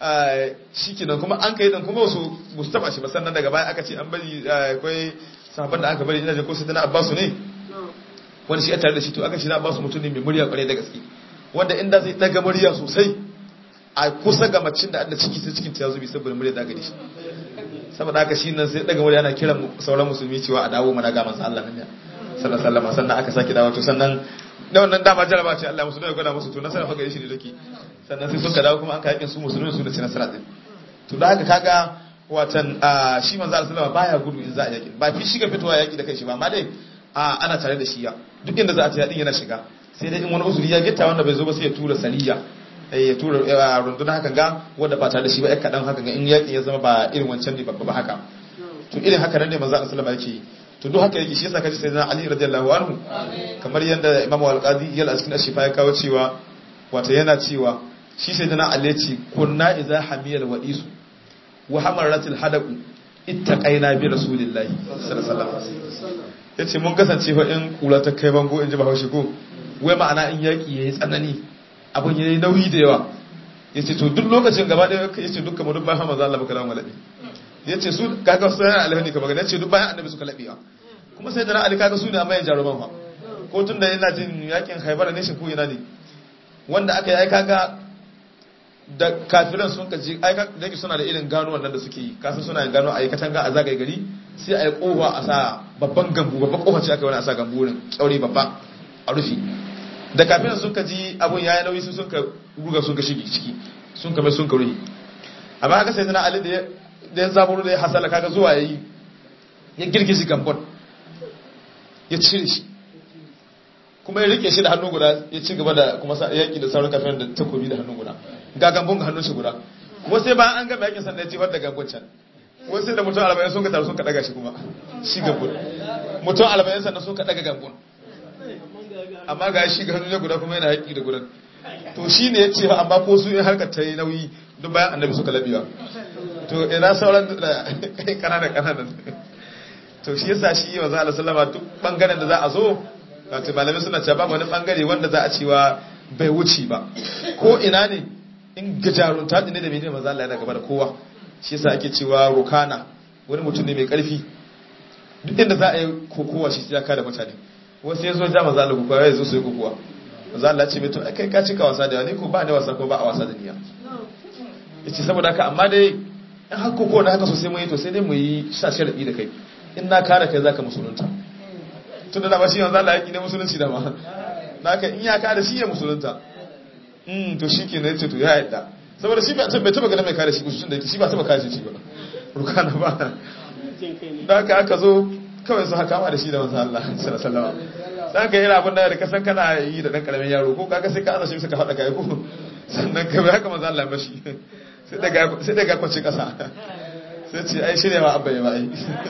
shikenan kuma an kai dan kuma su musu taba shi ba sannan daga baya aka ce an bari akwai sahabban da aka bari ina da ko sai na Abbas ne wani shi ya tare da shi to aka shi na Abbas mutum ne mai murya kware da gaske wanda inda zai daga murya sosai a kusa ga macin da Allah ciki sai cikin ta yazo bi saboda murya da gari shi saboda haka shi nan sai daga murya yana kiran sauran musulmi cewa a dawo mana ga manzo Allah nan ya sallallahu alaihi wasallam sannan aka saki dawo to sannan da wannan dama jaraba ce Allah musulmi ya gwada musu to nasara fa gare shi ne dake sannan sai suka dawo kuma an ka yakin su musulmi su da ci nasara din to da haka kaga watan shi manzo Allah sallallahu baya gudu in za a yaki ba fi shiga fitowa yaki da kai shi ba amma dai ana tare da shi ya duk inda za a ta yadin yana shiga sai dai in wani uzuri ya gitta wanda bai zo ba sai ya tura sariya ya tura runduna hakan ga wanda ba tare da shi ba ya kadan hakan ga in yakin ya zama ba irin wancan ne babba ba haka to irin haka nan ne manzo Allah sallallahu alaihi wasallam yake to duk haka yake shi yasa kaji sayyidina Ali radiyallahu anhu kamar yanda Imam Al-Qadi yal askin ashifa ya kawo cewa wato yana cewa shi sayyidina Ali ce kunna idza hamiyal wa'isu wa hamaratil hadaqu ittaqaina bi rasulillahi sallallahu alaihi wasallam yace mun kasance fa in kula ta kai bango in ji Bahaushe ko wai ma'ana in yaki yayi tsanani abun yayi nauyi da yawa yace to duk lokacin gaba da yace dukkan mu duk bayan manzo Allah baka lamu labi yace su kaga su yana alhani kamar ga yace duk bayan annabi suka labiya kuma sai da Ali kaga su ne amma ya jaruman fa ko tun da yana jin yakin Khaibar ne shi ko ina ne wanda aka yi ai kaga da kafiran sun kaji ai da suna da irin gano wannan da suke yi kasan suna yin gano a yi katanga a zagaye gari sai a yi kofa a sa babban gambu babban kofa ce aka yi wani a sa gambu wurin kyauri babba a rufi da kafiran sun kaji abun yayi nauyi sun sun ka ruga sun ka shige ciki sun ka mai sun ka ruhi amma haka sai na Ali da da ya zaburo da ya hasala kaga zuwa yayi ya girgizi gambon ya cire shi kuma ya rike shi da hannu guda ya ci gaba da kuma yaki da sauran kafiran da takobi da hannu guda ga gambon ga hannun shi guda kuma sai bayan an gaba yakin sanda ya jefar da gambon can kuma sai da mutum arba'in sun ka taru sun ka daga shi kuma shi gambon mutum arba'in sannan sun ka daga gambon amma ga shi ga hannun ya guda kuma yana yaki da gudan to shi ne ya ce amma ko su in harkar ta yi nauyi duk bayan annabi suka labiwa to ina sauran da kananan kananan to shi yasa shi manzo Allah sallama duk bangaren da za a zo wato malamai suna cewa babu wani bangare wanda za a cewa bai wuce ba ko ina ne in gajarunta ne da menene manzo Allah yana gaba da kowa shi yasa ake cewa rukana wani mutum ne mai karfi duk inda za a yi kokowa shi ya kada mutane wasu yazo ja manzo Allah kokowa yazo su yi kokowa manzo Allah ya ce mai to kai ka cika wasa da ni ko ba ne wasa ko ba a wasa da niyya yace saboda haka amma dai in har kokowa da haka sosai mun yi to sai dai mu yi sa sharadi da kai in na kare kai zaka musulunta tun da ba shi yanzu Allah yaki ne musulunci da ma naka in ya kare shi ya musulunta mm to shikenan yace to ya yadda saboda shi bai taba ganin mai kare shi tun da yake shi ba taba kare shi ba rukana ba naka aka zo kawai su haka ma da shi da manzo Allah sallallahu alaihi wasallam dan ka yi abin da ka san kana yi da dan karamin yaro ko kaga sai ka ana shi suka hada kai ko sannan ka bai haka manzo Allah mashi sai daga sai daga kwace kasa sai ce ai shirya ma abba ya ba ai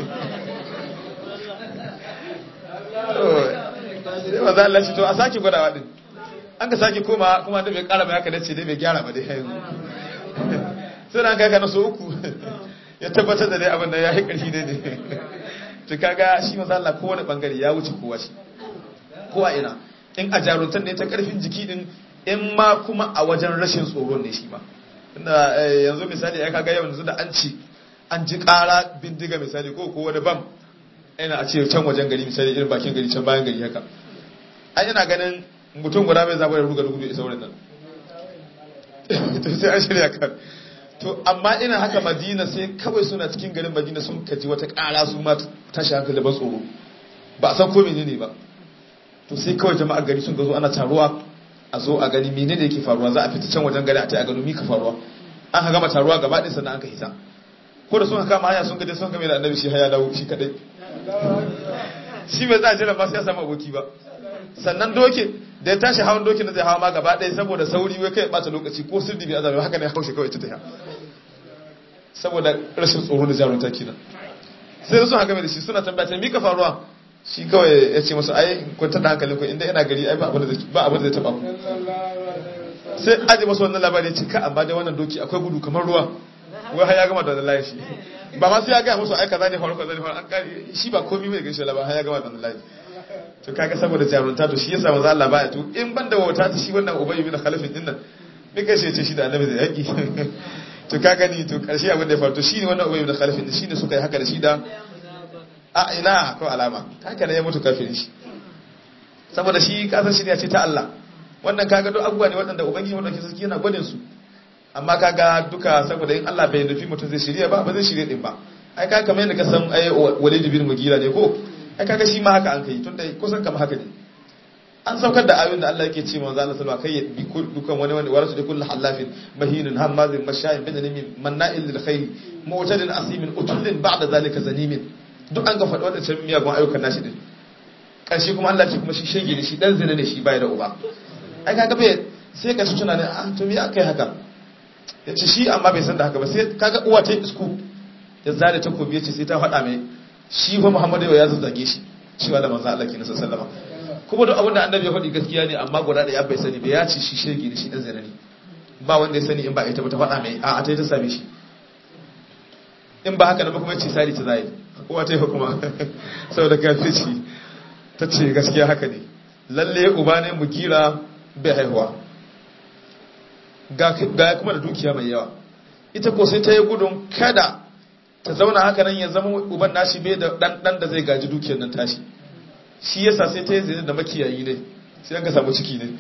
sai maza Allah shi to a sake gwadawa din an ka sake koma kuma da bai kara mai haka dace dai bai gyara ba dai yanzu sai na kai kana so uku ya tabbatar da dai abin da ya yi karfi dai ne to kaga shi maza Allah kowane bangare ya wuce kowa shi kowa ina in a jaruntar ne ta karfin jiki din in ma kuma a wajen rashin tsoro ne shi ma inda yanzu misali ya kaga yanzu da an ci an ji kara bindiga misali ko ko wani bam ina a ce can wajen gari misali irin bakin gari can bayan gari haka ai ina ganin mutum guda bai zaba da ruga da gudu isa wurin nan to sai an shirya kan to amma ina haka Madina sai kawai suna cikin garin Madina sun kaji wata kara su ma tashi hankali da ban tsoro ba a san ko menene ba to sai kawai jama'ar gari sun gazo ana taruwa a zo a gani menene yake faruwa za a fita can wajen gari a tai a gano mika faruwa an ha gama taruwa gaba ɗaya sannan an ka hita ko da sun haka ma haya sun gaje sun kame da annabi shi haya dawo shi kadai shi bai za a jira ba sai ya samu aboki ba sannan doki da ya tashi hawan doki na zai hawa ma gaba ɗaya saboda sauri wai kai ya bata lokaci ko sirdi bai azabi haka ne ya haushe kawai ta tafiya saboda rashin tsoro da jarunta kenan sai sun haka mai da shi suna tambaya ta mika faruwa shi kawai ya ce masu ai kwantar da hankalinku inda yana gari ai ba abin da zai taba ku sai aje masu wannan labari ya ce ka amma da wannan doki akwai gudu kamar ruwa wai har ya gama da wallahi shi ba ma sai ya ga musu ai kaza ne faru kaza ne faru an kare shi ba komai mai gaishe ba har ya gama da wallahi to kaga saboda jarunta to shi yasa manzo Allah baya to in banda wata ta shi wannan Ubay ibn Khalaf din nan me kace ce shi da Annabi zai yaki to kaga ni to karshe abin da ya faru to shine wannan Ubay ibn Khalaf din shine suka yi haka da shi da a ina ko alama haka ne ya mutu kafirin shi saboda shi kasan shi ne ya ce ta Allah wannan kaga duk abubuwa ne waɗanda ubangiji wadanda sarki yana gwadin su amma kaga duka saboda in Allah bai nufi mutum zai shirye ba ba zai shirye din ba ai kaga kamar yadda ka san ai Walid bin Mughira ne ko ai kaga shi ma haka an kai tunda kusan kamar haka ne an saukar da ayoyin da Allah yake ce manzo Allah sallallahu alaihi wasallam kai bi dukan wani wani warasu da kullu halafin mahinun hammazin masha'in binamin manna'il lil khair mu'tadin asimin utullin ba'da zalika zanimin duk an ga faɗi wadannan miyagun ayyukan nashi din karshe kuma Allah ce kuma shi shege ne shi dan zina ne shi bai da uba ai kaga bai sai ka tuna ne ah to me akai haka yace shi amma bai san da haka ba sai kaga uwa ta isku ya zare takobi yace sai ta faɗa mai shi fa Muhammadu ya zazzage shi cewa da manzo Allah kenan sallallahu alaihi wasallam kuma duk abin da annabi ya faɗi gaskiya ne amma guda da ya bai sani ba ya ce shi shege ne shi dan zina ne ba wanda ya sani in ba ita ba ta faɗa mai a ta ta same shi in ba haka da ba kuma yace sai ta zai uwa ta yi hukuma saboda kafirci ta ce gaskiya haka ne lalle uba ne Mughira bai haihuwa ga kuma da dukiya mai yawa ita ko sai ta yi gudun kada ta zauna haka nan ya zama uban nashi bai da dan da zai gaji dukiyar nan tashi shi yasa sai ta yi zina da makiyayi ne sai an ka samu ciki ne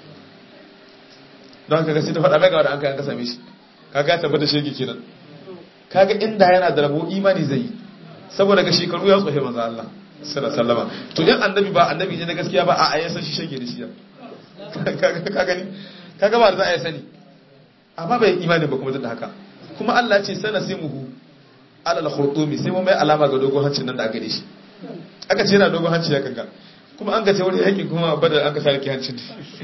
don haka sai ta faɗa mai ga wanda an ka yanka same shi kaga ya tabbata shege kenan kaga inda yana da rabo imani zai yi saboda ga shekaru ya tsohe manzo Allah sallallahu alaihi wasallam to in annabi ba annabi ne na gaskiya ba a ayyasan shi shege da shi ya ka gani kaga ba da za a yi sani amma bai imani ba kuma da haka kuma Allah ce sana simuhu alal khurtumi sai mun mai alama ga dogon hancin nan da aka gare shi aka ce yana dogon hanci ya kanga kuma an ga ce wani yaki kuma badar an ka sarki hancin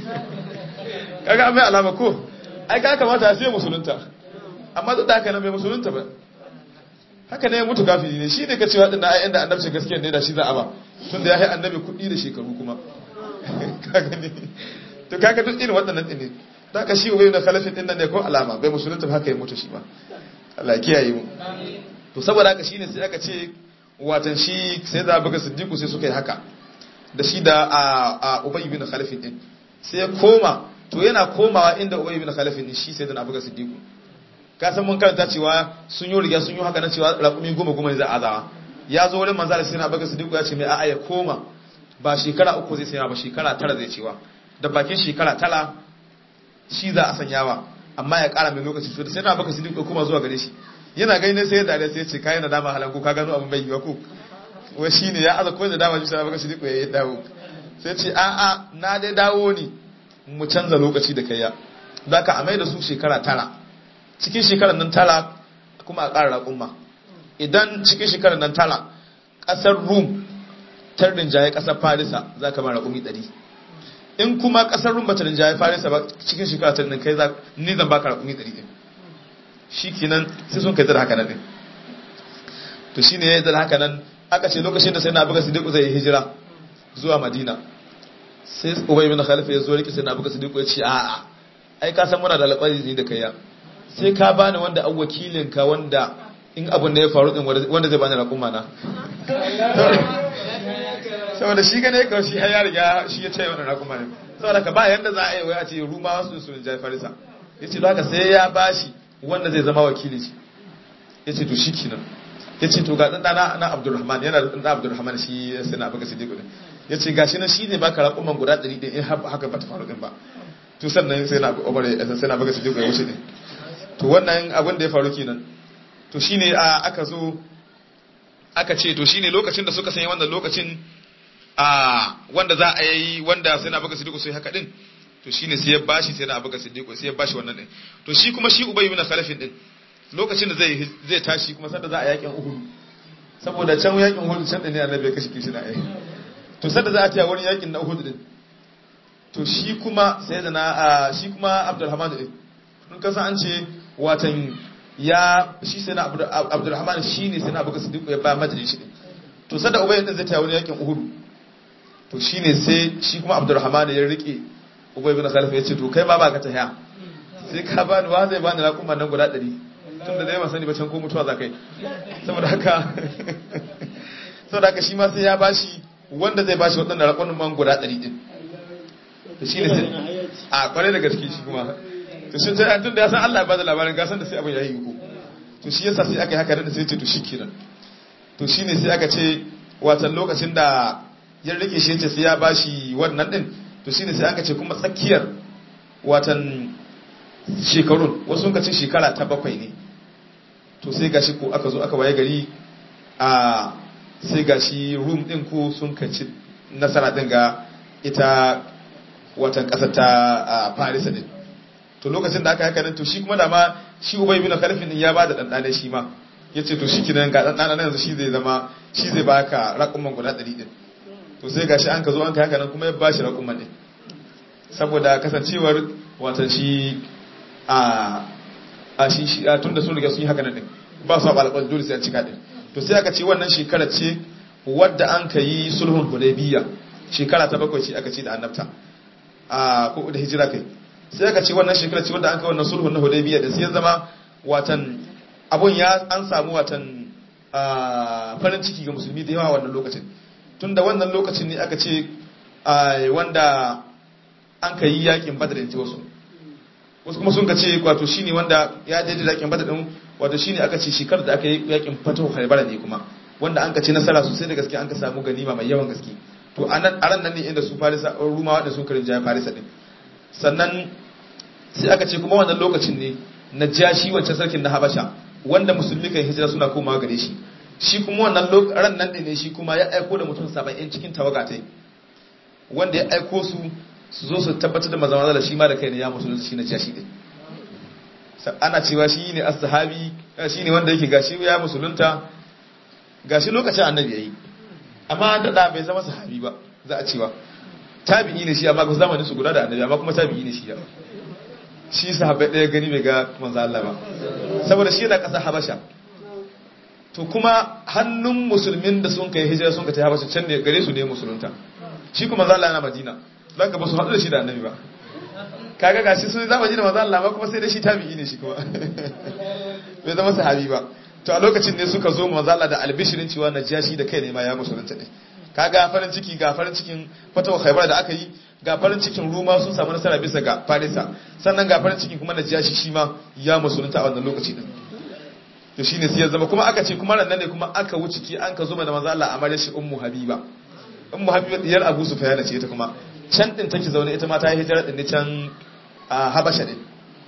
kaga an mai alama ko ai ka kamata sai musulunta amma duk da haka nan bai musulunta ba haka ne ya mutu kafiri ne shi ne ka cewa dinna ai inda annabci gaskiya ne da shi za a ba tunda ya yi annabi kuɗi da shekaru kuma kaga ne to kaga duk irin waɗannan din ne da ka shi ubayi na khalafin din nan ne ko alama bai musulunta haka ya mutu shi ba Allah ya kiyaye mu to saboda haka shine sai aka ce watan shi sai da baka siddiqu sai suka yi haka da shi da a ubayi bin khalafin din sai ya koma to yana komawa inda ubayi bin khalafin din shi sai da baka siddiqu ka san mun karanta cewa sun yi riga sun yi haka na cewa raƙumi goma goma ne za a azawa ya zo wurin manzala sai na baka siddiqu ya ce mai a'a ya koma ba shekara uku zai sanya ba shekara tara zai cewa da bakin shekara tara shi za a sanyawa amma ya ƙara mai lokaci so da sai na baka siddiqu ya koma zuwa gare shi yana gani ne sai ya dare sai ya ce kai na dama halan ko ka gano abin bai yiwa ko wai shine ya aza ko da dama shi sai baka siddiqu ya dawo sai ce a'a na dai dawo ne mu canza lokaci da kaiya zaka amai da su shekara tara cikin shekarar nan tara kuma a ƙara raƙumma idan cikin shekarar nan tara ƙasar rum ta rinjaye ƙasar farisa za ka ba raƙumi ɗari in kuma ƙasar rum ba ta rinjaye farisa ba cikin shekarar ta nan kai za ni zan baka raƙumi ɗari ɗin shi kenan sai sun kai zara haka nan ɗin to shi ne ya yi zara haka nan aka ce lokacin da sai na buga sidiku zai yi hijira zuwa madina sai ubay bin khalifa ya zo rike sai na buga sidiku ya ce a'a ai ka san muna da alƙawari ne da kaiya sai ka bani wanda an wakilinka wanda in abin da ya faru din wanda zai bani raƙuma na saboda shi gane kawai shi ya riga shi ya ce wannan raƙuma ne saboda ka ba yanda za a yi waya ce ruma wasu su jai farisa ya ce haka sai ya bashi wanda zai zama wakili shi ya ce to shi kinan ya ce to ga ɗanɗana na abdurrahman yana da ɗanɗana abdurrahman shi sai na baka sidiku ne ya ce gashi na shi ne baka raƙuman guda ɗari ɗin in haka ba ta faru ɗin ba to sannan sai na baka sidiku ya wuce ne to wannan abin da ya faru kenan to shine aka zo aka ce to shine lokacin da suka sanya wannan lokacin a wanda za a yi wanda sai na baka siddiqu sai haka din to shine sai ya bashi sai na baka siddiqu sai ya bashi wannan din to shi kuma shi ubay ibn khalafin din lokacin da zai zai tashi kuma sanda za a yakin uhud saboda can yakin uhud can da ne annabi ya kashi kishi na ai to sanda za a tiya wurin yakin na uhud din to shi kuma sai da na shi kuma abdurrahman din kun kasa an ce watan ya shi sai na abdurrahman shi ne sai na abu siddiqu ya ba majalisi shi to sada ubayy din zai ta wani yakin uhud to shine sai shi kuma abdurrahman ya rike ubayy bin khalaf ya ce to kai ma ba ka tahiya sai ka bani wa zai bani raƙuma nan guda ɗari tunda dai ba sani ba can ko mutuwa za kai saboda haka saboda haka shi ma sai ya bashi wanda zai bashi waɗannan raƙonin man guda ɗari ɗin to shi ne sai a ƙware da gaske shi kuma to shi sai tun da ya san Allah ya bada labarin gasan da sai abin ya yi ko to shi yasa sai aka yi haka da sai ce to shi kenan to shi ne sai aka ce watan lokacin da ya rike shi yace sai ya bashi wannan din to shi ne sai aka ce kuma tsakiyar watan shekarun wasu sun ce shekara ta bakwai ne to sai gashi ko aka zo aka waye gari a sai gashi room din ko sun kaci nasara din ga ita watan kasar ta Paris din to lokacin da aka haka nan to shi kuma da ma shi Ubay bin Khalaf din ya bada dandane shi ma yace to shi kidan ga dandana nan yanzu shi zai zama shi zai baka raƙuman guda ɗari din to sai gashi an ka zo an kai haka nan kuma ya bashi raƙuman din saboda kasancewar watan shi a a shi shi tunda sun riga sun yi haka nan din ba su ba alƙawari dole sai an cika din to sai aka ce wannan shekara ce wadda an ka yi sulhun Hudaybiya shekara ta bakwai ce aka ce da annabta a ko da hijira kai sai aka ce wannan shekara ce wadda an kai wannan sulhun na Hudaybiya da sai ya zama watan abun ya an samu watan farin ciki ga musulmi da yawa wannan lokacin tunda wannan lokacin ne aka ce wanda an ka yi yakin Badr da wasu wasu kuma sun ka ce wato shine wanda ya je da yakin Badr din wato shine aka ce shekarar da aka yi yakin Fatahu Khaybar ne kuma wanda an ka ci nasara sosai da gaske an ka samu ganima mai yawan gaske to anan aran nan ne inda su Farisa Rumawa da sun karin jaya Farisa din sannan sai aka ce kuma wannan lokacin ne Najashi wancan sarkin na Habasha wanda musulmi kan hijira suna komawa gare shi shi kuma wannan ran nan ne shi kuma ya aiko da mutum saba'in cikin tawagatai wanda ya aiko su su zo su tabbatar da mazamana da shi ma da kai ne ya musulunci shi Najashi din ana cewa shi ne as-sahabi shi ne wanda yake gashi ya musulunta gashi lokacin annabi yayi amma da da bai zama sahabi ba za a cewa tabi'i ne shi amma ga zamanin su guda da annabi amma kuma tabi'i ne shi ya shi sahabbai daya gani bai ga manzo Allah ba saboda shi yana kasa Habasha to kuma hannun musulmin da sun kai hijira sun kai Habasha can ne gare su ne musulunta shi kuma manzo Allah yana Madina zaka ba su haɗu da shi da annabi ba kaga gashi sun zama ji da manzo Allah ba kuma sai da shi tabi'i ne shi kuma bai zama sahabi ba to a lokacin ne suka zo manzo Allah da albishirin cewa Najashi da kai ne ma ya musulunta ne kaga farin ciki ga farin cikin fatawa Khaybar da aka yi ga farin cikin Roma sun samu nasara bisa ga Farisa sannan ga farin cikin kuma Najashi shi ma ya musulunta a wannan lokaci din to shine sai ya zama kuma aka ce kuma nan ne kuma aka wuce ki an ka zo da manzo Allah amare shi ummu Habiba ummu Habiba diyar Abu Sufyan ce ita kuma can din take zaune ita ma ta yi hijira din ne can a Habasha din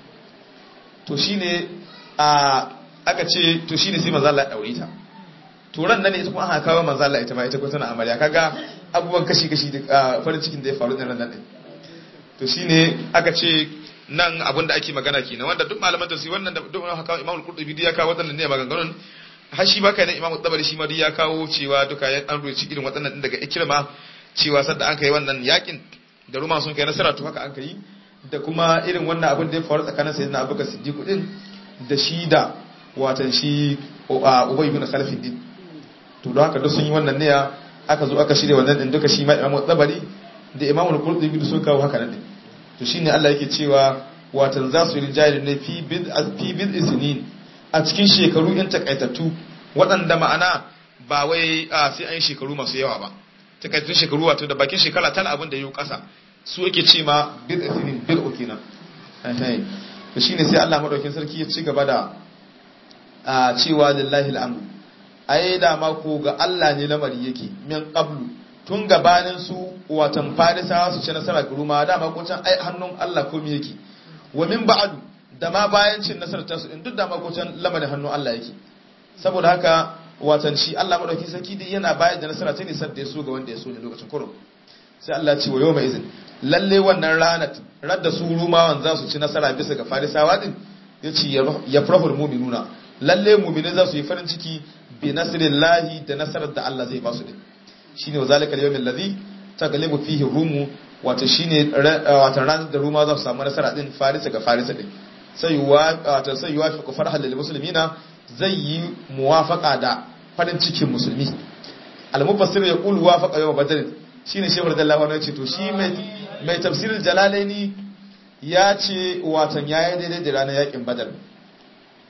to shine a aka ce to shine sai manzo Allah ya daure ta to ran nan ne ita kuma aka kawo manzo Allah ita ma ita ko tana amarya kaga abubuwan kashi kashi da farin cikin da ya faru din ran nan din to shine aka ce nan abin da ake magana kenan wanda duk malaman da su wannan da duk haka Imam Al-Qurtubi ya kawo wadannan ne maganganun har shi baka ne Imam Tabari shi ma ya kawo cewa duka ya an roci irin wadannan din daga Ikrima cewa sadda an kai wannan yakin da Roma sun kai nasara to haka an kai da kuma irin wannan abin da ya faru tsakanin Sayyidina Abubakar Siddiq din da shi da watan shi Ubay ibn Khalaf din to don haka duk sun yi wannan ne aka zo aka shirya wannan din duka shi ma Imam Tabari da Imam Al-Qurtubi sun kawo haka nan din to shine Allah yake cewa watan za su rinjaye ne fi bid fi bid isnin a cikin shekaru in takaitattu waɗanda ma'ana ba wai sai an yi shekaru masu yawa ba takaitattun shekaru wato da bakin shekara tana abin da yau kasa su yake ce ma bid isnin bil ukina to shine sai Allah madaukakin sarki ya ci gaba da cewa lillahi al'amru ai da ma ko ga Allah ne lamari yake min qablu tun gabanin su watan farisawa su ci nasara ga ruma dama ko can ai hannun Allah komai yake wa min ba'du da ma bayan cin nasarar ta su din duk da ma ko can lamarin hannun Allah yake saboda haka watan shi Allah madauki sarki dai yana bayar da nasara ta ne sadda ya so ga wanda ya so ne lokacin kurum sai Allah ce wa yawma izin lalle wannan ranat radda su rumawan za su ci nasara bisa ga farisawa din yace ya farahul mu'minuna lalle mu'mini za su yi farin ciki bi nasrillahi da nasarar da Allah zai ba su din shine wa zalika al-yawm alladhi taghlibu fihi rumu wato shine wato ranar da ruma za su samu nasara din farisa ga farisa din sai wa wato sai wa fi farhal lil muslimina zai yi muwafaqa da farin cikin musulmi al-mufassir ya qulu wafaqa yawm badr shine shehu radiyallahu anhu ya ce to shi mai mai tafsirul jalalaini ya ce wato yayi daidai da ranar yakin badar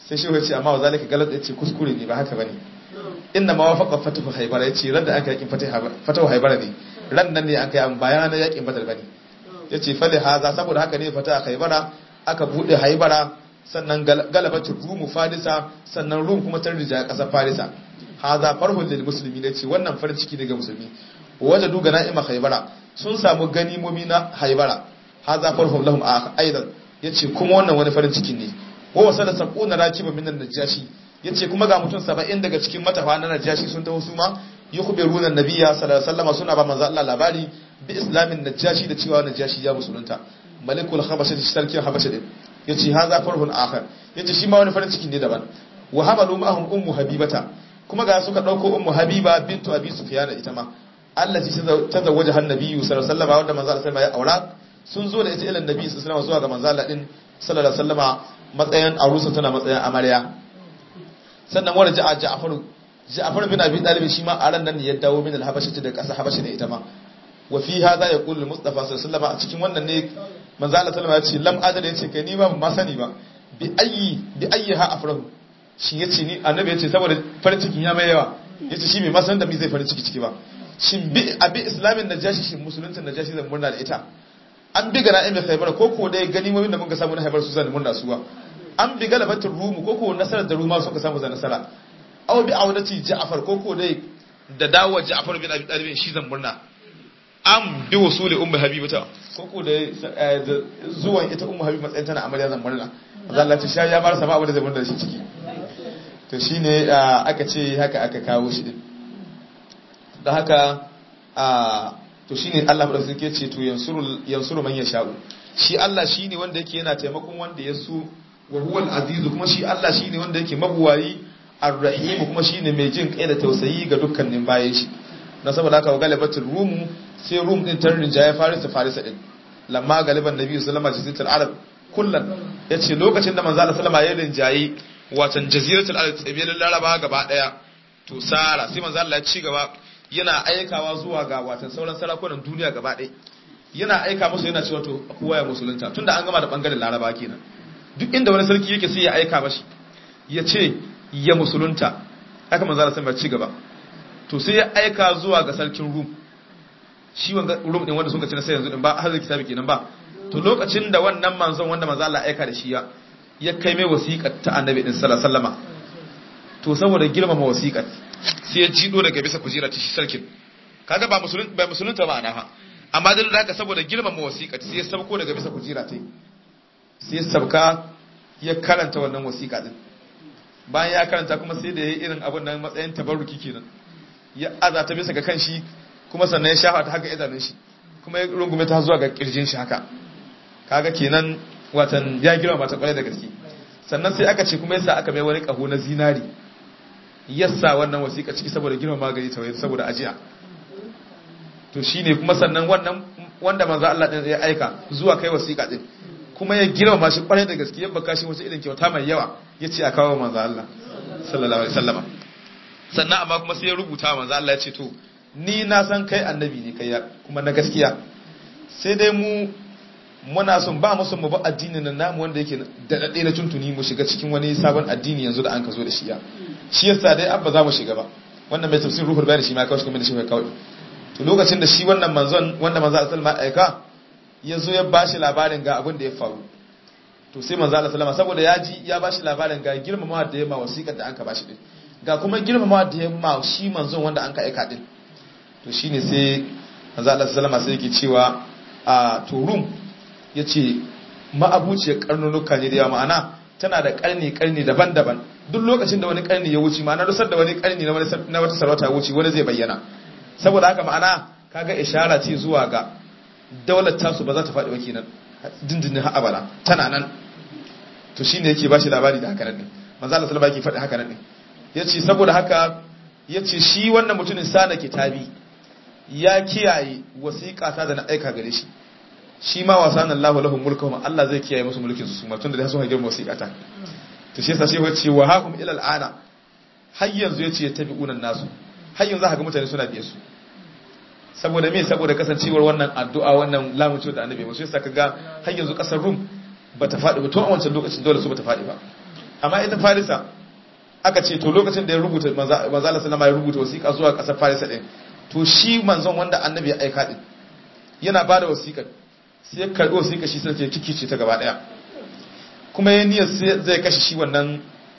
sai shi wace amma wazalika galat yace kuskure ne ba haka bane inna ma wafaqa fatahu haybara yace ran da aka yakin fatahu haybara ne ran nan ne an kai an bayana yakin badar bane yace fali haza saboda haka ne fatahu haybara aka bude haybara sannan galabatul rum farisa sannan rum kuma ta rija kasar farisa haza farhul lil muslimin yace wannan farin ciki ne ga musulmi wajadu ganaima haybara sun samu ganimomi na haybara haza farhum lahum aidan yace kuma wannan wani farin ciki ne wa wasala sab'una rakiba minan najashi yace kuma ga mutum saba'in daga cikin matafa na najashi sun taho su ma yukhbiruna annabiyya sallallahu alaihi wasallam suna ba manzo Allah labari bi islamin najashi da cewa najashi ya musulunta malikul habasha sarkin habasha din yace haza farhun akhar yace shi ma wani farin ciki ne daban wa hamalu ma'ahum ummu habibata kuma ga suka dauko ummu habiba bintu abi sufyan ita ma allati tazawwaja annabiyyu sallallahu alaihi wasallam wanda manzo Allah ya aura sun zo da ita ilan nabi sallallahu alaihi wasallam zuwa ga manzo Allah din sallallahu alaihi wasallama matsayin arusa tana matsayin amarya sannan wanda ja'a Ja'far Ja'far bin Abi Talib shi ma a ran nan ne ya dawo min al-Habasha da ƙasa Habasha ne ita ma wa fi hadha yaqulu al-Mustafa sallallahu alaihi wasallam a cikin wannan ne manzo Allah sallallahu alaihi wasallam ya ce lam adala yace kai ni ba ma sani ba bi ayyi bi ayyiha afrahu shi yace ni annabi yace saboda farin cikin ya mai yawa yace shi bai ma san da mi zai farin ciki ciki ba shin bi abi islamin najashi shin musuluncin najashi zan murna da ita an bi gana ime khaybar ko ko dai ganimomin da mun ga samu na khaybar su zan murna su ba an bi galabatul rum ko ko nasarar da ruma suka samu za nasara aw bi aunati ja'far ko ko dai da dawo ja'far bin abi talib shi zan murna am bi wasuli ummu habibata ko ko dai zuwan ita ummu habib matsayin tana amarya zan murna Allah ta sha ya bar sama abu da zai murna da shi ciki to shine aka ce haka aka kawo shi din da haka a to shine Allah madaukakin ke ce to yansuru yansuru man yasha'u shi Allah shine wanda yake yana taimakon wanda ya so wa huwal aziz kuma shi Allah shine wanda yake mabuwayi ar-rahim kuma shine mai jin kai da tausayi ga dukkanin bayan shi na saboda haka galibatul rum sai rum din tarin jaya farisa farisa din lamma galiban nabi sallallahu alaihi wasallam arab kullan yace lokacin da manzo Allah sallallahu alaihi wasallam ya rinjayi watan jaziratul arab tsibirin laraba gaba daya to sara sai manzo Allah ya ci gaba yana aikawa zuwa ga watan sauran sarakunan duniya gaba ɗaya yana aika musu yana cewa to kowa ya musulunta tunda an gama da bangaren laraba kenan duk inda wani sarki yake sai ya aika mashi ya ce ya musulunta haka manzo Allah sai ci gaba to sai ya aika zuwa ga sarkin rum shi wanga rum din wanda sun kace na sai yanzu din ba har kitabi kenan ba to lokacin da wannan manzon wanda manzo Allah aika da shi ya ya kai mai wasiƙar ta annabi din sallallahu alaihi wasallama to saboda girmama wasiƙar sai ya jido daga bisa kujera ta shi sarkin kaga ba musulun ba musulunta ba anafa amma dan haka saboda girmama wasiƙa sai ya sabko daga bisa kujera ta sai ya sabka ya karanta wannan wasiƙa din bayan ya karanta kuma sai da yayi irin abun nan matsayin tabarruki kenan ya azata bisa ga kanshi kuma sannan ya shafa ta haka idanun shi kuma ya rungume ta zuwa ga kirjin shi haka kaga kenan watan ya girmama ta kwarai da gaske sannan sai aka ce kuma yasa aka mai wani kaho na zinari yassa wannan wasiƙa ciki saboda girma magani ta wai saboda ajiya to shine kuma sannan wannan wanda manzo Allah din ya aika zuwa kai wasiƙa din kuma ya girma shi kwarai da gaske yabba kashi wace irin kyauta mai yawa yace a kawo manzo Allah sallallahu alaihi wasallama sannan amma kuma sai ya rubuta manzo Allah ya ce to ni na san kai annabi ne kai kuma na gaskiya sai dai mu muna son ba mu son mu ba addinin nan namu wanda yake da dade na tuntuni mu shiga cikin wani sabon addini yanzu da an ka zo da shi ya shi yasa dai abba za mu shiga ba wannan mai tafsir ruhul bayani shi ma kawo shi kuma da shi kai kawai to lokacin da shi wannan manzon wanda manzo Allah sallallahu alaihi wasallam aika yazo ya bashi labarin ga abin da ya faru to sai manzo Allah sallallahu saboda ya ji ya bashi labarin ga girmamawa da yamma wasiƙar da an ka bashi din ga kuma girmamawa da yamma shi manzon wanda an ka aika din to shine sai manzo Allah sallallahu alaihi sai yake cewa a to rum yace ma'abuciyar karnunuka ne da yawa ma'ana tana da karni karni daban-daban duk lokacin da wani karni ya wuce ma'ana dusar da wani karni na wata sarauta wuce wani zai bayyana saboda haka ma'ana kaga ishara ce zuwa ga daular tasu ba za ta faɗi ba kenan dindindin har abada tana nan to shine yake bashi labari da haka nan ne manzo Allah sallallahu alaihi wasallam yake faɗi haka nan ne yace saboda haka yace shi wannan mutumin sana kitabi ya kiyaye wasiƙa ta da na aika gare shi shi ma wasan Allahu lahum mulkuhum Allah zai kiyaye musu mulkin su ma tunda da su hajjar wasiƙa ta to shi yasa shi yace wa hakum ila al'ana har yanzu yace tabi'unan nasu har yanzu haka mutane suna biye su saboda me saboda kasancewar wannan addu'a wannan lamunci da annabi musu yasa kaga har yanzu kasar Rum bata fadi ba to a wancan lokacin dole su bata fadi ba amma ita farisa aka ce to lokacin da ya rubuta manzo Allah sallama ya rubuta wasiƙa zuwa ƙasar farisa din to shi manzon wanda annabi ya aika din yana bada wasiƙar sai ya karɓi wasiƙar shi sai ya kikice ta gaba daya kuma ya niyyar sai zai kashe shi wannan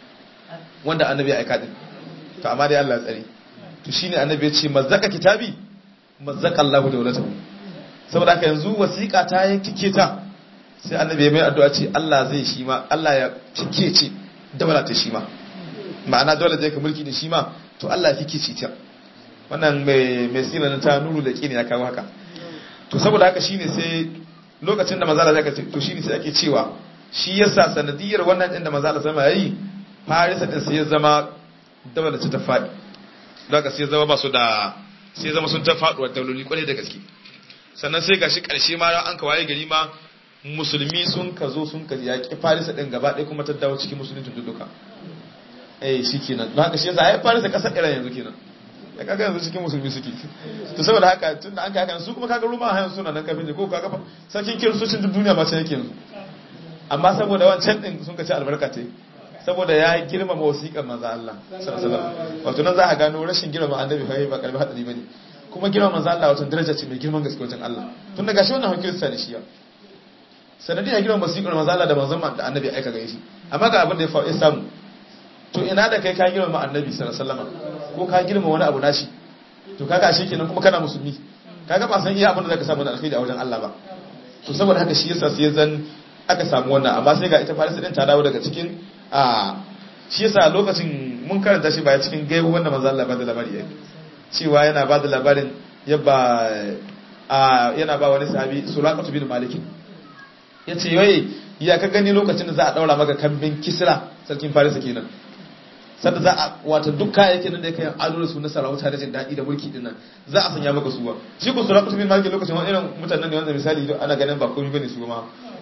wanda annabi ya aika din to amma dai Allah ya tsare to shine annabi ya ce mazzaka kitabi mazzaka Allahu dawlatahu saboda haka yanzu wasiƙa ta yi kike ta sai annabi ya mai addu'a ce Allah zai shi ma Allah ya kike ce dawla ta shi ma ma'ana dole zai ka mulki ne shi ma to Allah ya kike ce ta wannan mai mai sirrin ta nuru da kini ya kawo haka to saboda haka shine sai lokacin da manzo Allah zai ce to shine sai ake cewa shi yasa sanadiyar wannan din da manzo Allah sama yayi Farisa din sai ya zama dawla ta faɗi don haka sai ya zama ba su da sai ya zama sun ta faduwar dauloli kwarai da gaske sannan sai gashi karshe ma an ka waye gari ma musulmi sun ka zo sun ka yaƙi Farisa din gaba ɗaya kuma ta dawo cikin musulunci duka eh shikenan don haka shi yasa ai Farisa kasar Iran yanzu kenan da kaga yanzu cikin musulmi suke to saboda haka tunda an kai haka su kuma kaga Roma hayan suna nan kafin ko kaga sarkin kiristocin duk duniya ma sai yake yanzu amma saboda wancan din sun ka ci albarka ce saboda ya girmama wasiƙar manzo Allah sallallahu alaihi wasallam wato nan za ka gano rashin girmama annabi fa ba karbi hadari bane kuma girmama manzo Allah wato daraja ce mai girman gaske wajen Allah tun daga shi wannan hakikin sa ne shi ya sanadi ya girmama wasiƙar manzo Allah da manzon da annabi aika ga shi amma ga abin da ya samu to ina da kai ka girmama annabi sallallahu alaihi wasallam ko ka girmama wani abu nashi to kaga ashe kenan kuma kana musulmi kaga ba san iya abin da zaka samu da alkhairi a wajen Allah ba to saboda haka shi yasa sai zan aka samu wannan amma sai ga ita Farisa din ta dawo daga cikin a shi yasa lokacin mun karanta shi baya cikin gaibu wanda manzo Allah ba da labari yake cewa yana ba da labarin yabba a yana ba wani sahabi Suraqatu bin Malik yace yoyi ya ka gani lokacin da za a daura maka kambin Kisra sarkin Farisa kenan sanda za a wata duk kayayyakin da yake ado da su na sarauta da jin dadi da mulki din nan za a sanya maka suwa shi ko Suraqatu bin Malik lokacin wani irin mutanen ne wanda misali ana ganin ba komai bane su ma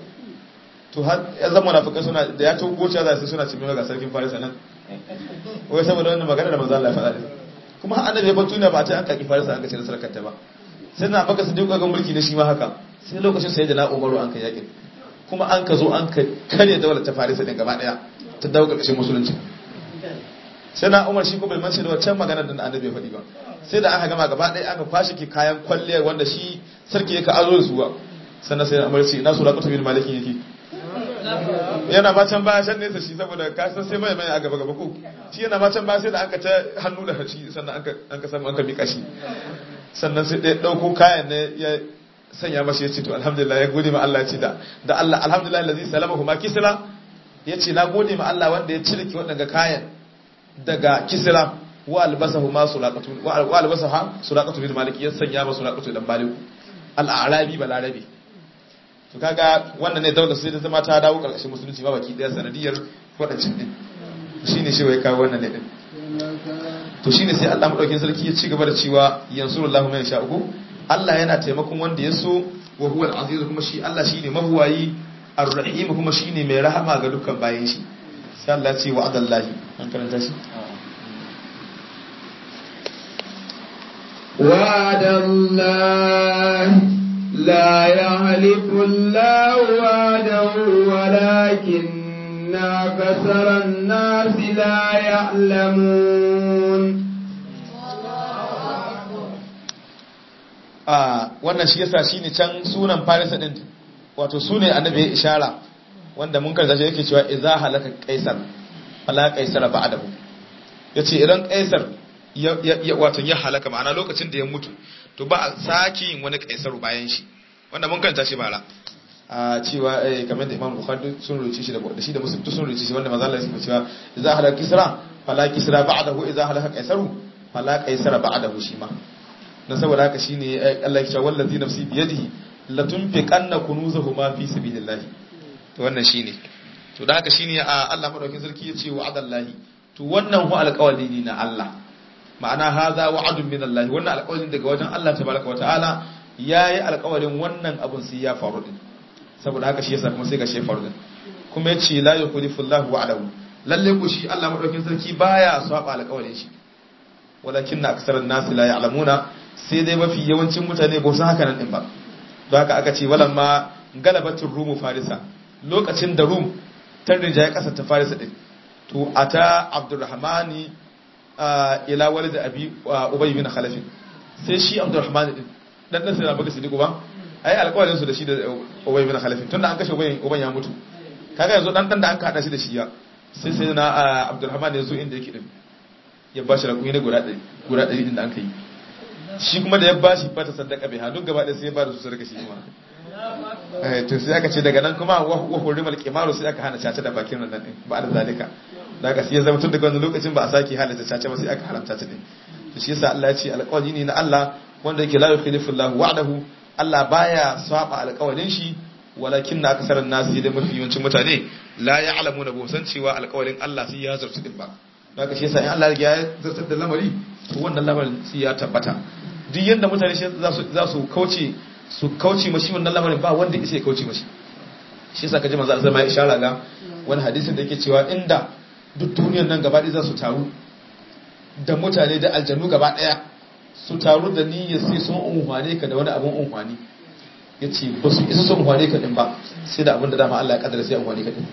to har ya zama munafikai suna da ya togo cha za su suna cin ga sarkin Farisa nan wai saboda wannan magana da manzo Allah ya faɗa kuma har annabi ya bar tuna ba ta an kaki Farisa an ga cire sarkar ta ba sai na baka su duka ga mulki ne shi ma haka sai lokacin sai da na Umaru an kai yakin kuma an ka zo an ka kare daular ta Farisa din gaba daya ta dawo ƙarshen musulunci sai na Umar shi ko bai mance da wancan magana da annabi ya faɗi ba sai da aka gama gaba daya aka kwashi ki kayan kwalle wanda shi sarki yake azo da su ba sannan sai Umar ce na Suraqatu bin Malik yake yana ma can baya can nesa shi saboda kasan sai mai mai a gaba gaba ko shi yana ma can baya sai da aka ta hannu da haci sannan an ka samu an ka mika shi sannan sai ɗaya ɗauko kayan ne ya sanya mashi ya ce to alhamdulillah ya gode ma Allah ya ce da da Allah alhamdulillah lazi salama kuma kisra ya ce na gode ma Allah wanda ya cire ki waɗanga kayan daga kisra wa albasahu ma suraqatu wa albasaha suraqatu bin malik ya sanya ma suraqatu dan malik al-arabi balarabi to kaga wannan ne daular sai da zama ta dawo karkashin musulunci ba baki daya sanadiyar wadancin din shine shi wai kawo wannan ne din to shine sai Allah madaukakin sarki ya ci gaba da cewa yansurullahu man yasha'u Allah yana taimakon wanda ya so wa huwa al-aziz kuma shi Allah shine mabuwayi ar-rahim kuma shine mai rahama ga dukkan bayan shi sai Allah ya ce wa'adallahi an karanta shi wa'adallahi لا يحلف الله وعده ولكن أكثر الناس لا يعلمون wannan shi yasa shine can sunan Farisa din wato sune annabi ya ishara wanda mun karanta shi yake cewa idza halaka qaisar fala qaisara ba'dahu yace idan qaisar ya wato ya halaka ma'ana lokacin da ya mutu to ba a sake yin wani kaisaru bayan shi wanda mun kanta shi bara a cewa eh kamar da Imam Bukhari sun rubuce shi da shi da Muslim sun rubuce shi wanda manzo Allah ya cewa idza halaka kisra fala kisra ba'dahu idza halaka kaisaru fala kaisara ba'dahu shi ma dan saboda haka shine Allah ya ce wallazi nafsi bi yadihi la tunfiqanna kunuzahuma fi sabilillah to wannan shine to da haka shine Allah madaukakin sarki ya ce wa'adallahi to wannan hu alƙawari ne na Allah ma'ana haza wa'adun min Allah wannan alƙawarin daga wajen Allah tabaraka wa ta'ala yayi alƙawarin wannan abun sai ya faru din saboda haka shi yasa kuma sai ga shi faru din kuma yace la yukhlifu Allah wa'adahu lalle ku shi Allah madaukakin sarki baya saba alƙawarin shi walakinna aksarun nas la ya'lamuna sai dai mafi yawancin mutane ba su haka nan din ba don haka aka ce walamma galabatul rumu farisa lokacin da rum ta rinjaye kasar ta farisa din to ata Abdurrahmani ila walid abi Ubay bin Khalaf sai shi Abdurrahman din dan dan sai na baka sidiku ba ai alƙawarin su da shi da Ubay bin Khalaf tunda an kashe Ubay Ubay ya mutu kaga yanzu dan dan da an kada shi da shi ya sai sai na Abdurrahman ya zo inda yake din ya bashi rakumi ne guda ɗari guda ɗari din da an kai shi kuma da ya bashi fata sadaka bai ha duk gaba da sai ya ba da su sadaka shi ma eh to sai aka ce daga nan kuma wa hurimal qimaru sai aka hana caca da bakin nan din ba da zalika daga sai ya zama tun daga wannan lokacin ba a saki halatta caca ba sai aka haramta ta din to shi yasa Allah ya ce alƙawari ne na Allah wanda yake la yukhlifu Allahu wa'dahu Allah baya saba alƙawarin shi walakin na akasaran nasi da mafi yawancin mutane la ya'lamuna ba san cewa alƙawarin Allah sai ya zartu din ba daga shi yasa in Allah ya zartar da lamari to wannan lamarin sai ya tabbata duk yanda mutane za su za su kauce su kauce mashi wannan lamarin ba wanda isa ya kauce mashi shi yasa kaji manzo Allah ya ishara ga wani hadisin da yake cewa inda duk duniyar nan gaba ɗaya za su taru da mutane da aljanu gaba ɗaya su taru da niyyar sai sun unhwane ka da wani abun unhwani yace ba su isa sun unhwane ka din ba sai da abin da dama Allah ya kaddara sai unhwane ka din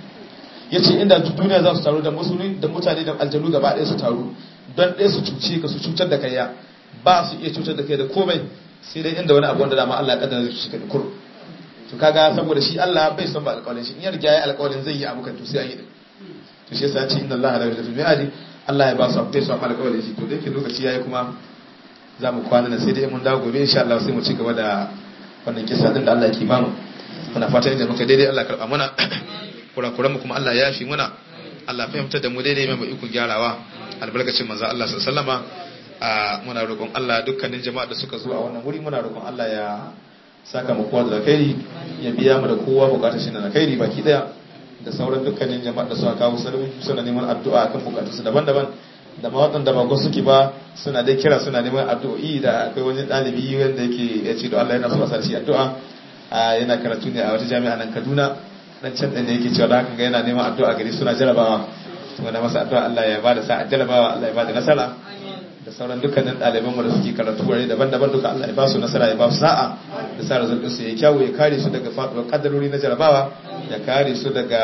yace inda duk duniya za su taru da musulmi da mutane da aljanu gaba ɗaya su taru don ɗaya su cuce ka su cutar da kai ya ba su iya cutar da kai da komai sai dai inda wani abu wanda dama Allah ya kaddara zai shi ka kur to kaga saboda shi Allah bai son ba alƙawarin shi in ya riga ya alƙawarin zai yi abu kan to sai an yi din to shi yasa ya ce inna Allah la yuhibbu al-mi'adi Allah ya ba su abu su amma alƙawarin shi to dake lokaci yayi kuma za mu kwana na sai dai mun dawo gobe insha Allah sai mu ci gaba da wannan kisa din da Allah yake ba mu muna fatan idan muka daidai Allah karba mana kurakuran mu kuma Allah ya yafi muna Allah fahimtar da mu daidai mai ikon gyarawa albarkacin manzo Allah sallallahu alaihi wasallama muna roƙon Allah dukkanin jama'a da suka zo a wannan wuri muna roƙon Allah ya saka mu kowa da alkhairi ya biya mu da kowa bukatar shi na alkhairi baki daya da sauran dukkanin jama'a da suka kawo sarwi suna neman addu'a kan bukatunsu daban-daban da ma waɗanda ba go suke ba suna dai kira suna neman addu'o'i da akwai wani ɗalibi wanda yake ya ce da Allah yana so a sa shi addu'a yana karatu ne a wata jami'a nan Kaduna dan can ɗin da yake cewa da haka ga yana neman addu'a gari suna jarabawa wanda masa addu'a Allah ya bada sa'a jarabawa Allah ya bada nasara da sauran dukkanin ɗaliban mu da suke karatu wurare daban-daban duka Allah ya ba su nasara ya ba su sa'a da sa rezultin su ya kyawu ya kare su daga faɗuwar kaddarori na jarabawa ya kare su daga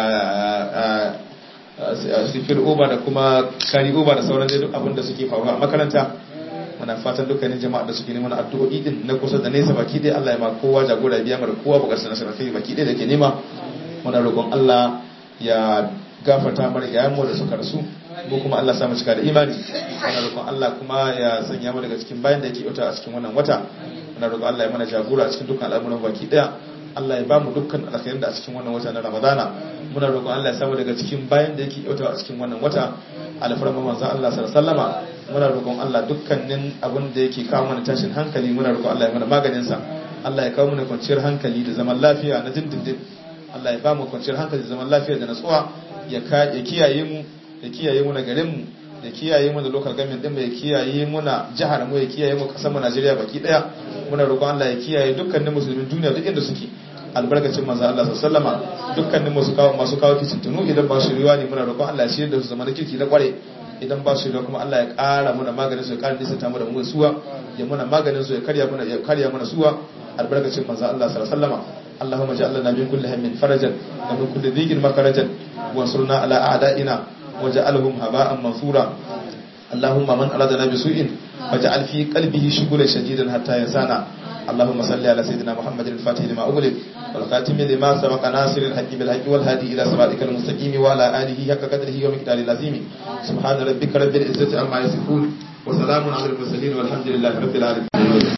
sifir uba da kuma kari uba da sauran duk abin da suke faruwa a makaranta muna fatan dukkanin jama'a da suke neman addu'o'i din na kusa da nesa baki dai Allah ya ma kowa jagora biya mu da kowa bukatar nasara kai baki dai da ke nema muna roƙon Allah ya gafarta mana yayan mu da suka rasu mu kuma Allah samu cika da imani muna roƙon Allah kuma ya sanya mu daga cikin bayan da yake yauta a cikin wannan wata muna roƙon Allah ya mana jagora a cikin dukkan al'amuran baki daya Allah ya bamu dukkan alkhairin da a cikin wannan wata na Ramadana muna roƙon Allah ya samu daga cikin bayan da yake yauta a cikin wannan wata alfarma manzon Allah sallallahu alaihi wasallama muna roƙon Allah dukkanin abin da yake kawo mana tashin hankali muna roƙon Allah ya mana maganin sa Allah ya kawo mana kwanciyar hankali da zaman lafiya na dindindin Allah ya bamu kwanciyar hankali da zaman lafiya da natsuwa ya kiyaye mu ya kiyaye mu na garin mu ya kiyaye mu da local government din mu ya kiyaye mu na jihar mu ya kiyaye mu kasar mu Najeriya baki daya muna roƙon Allah ya kiyaye dukkanin musulmin duniya duk inda suke albarkacin manzo Allah sallallahu alaihi wasallama dukkanin masu kawo masu kawo fitintunu idan ba su riwa ne muna roƙon Allah ya shirye da su zama na kirki na kware idan ba su riwa kuma Allah ya ƙara muna maganin su ya ƙara nisa ta mu da mu suwa ya muna maganin su ya karya muna ya karya muna suwa albarkacin manzo Allah sallallahu alaihi wasallama اللهم اجعل لنا من كل هم فرجا ومن كل ضيق مخرجا وانصرنا على اعدائنا واجعلهم هباء منثورا اللهم من أرادنا بسوء فاجعل في قلبه شغلا شديدا حتى ينسانا اللهم صل على سيدنا محمد الفاتح لما أغلق والخاتم لما سبق ناصر الحق بالحق والهادي إلى صراطك المستقيم وعلى آله حق قدره ومقداره العظيم سبحان ربك رب العزة عما يصفون وسلام على المرسلين والحمد لله رب العالمين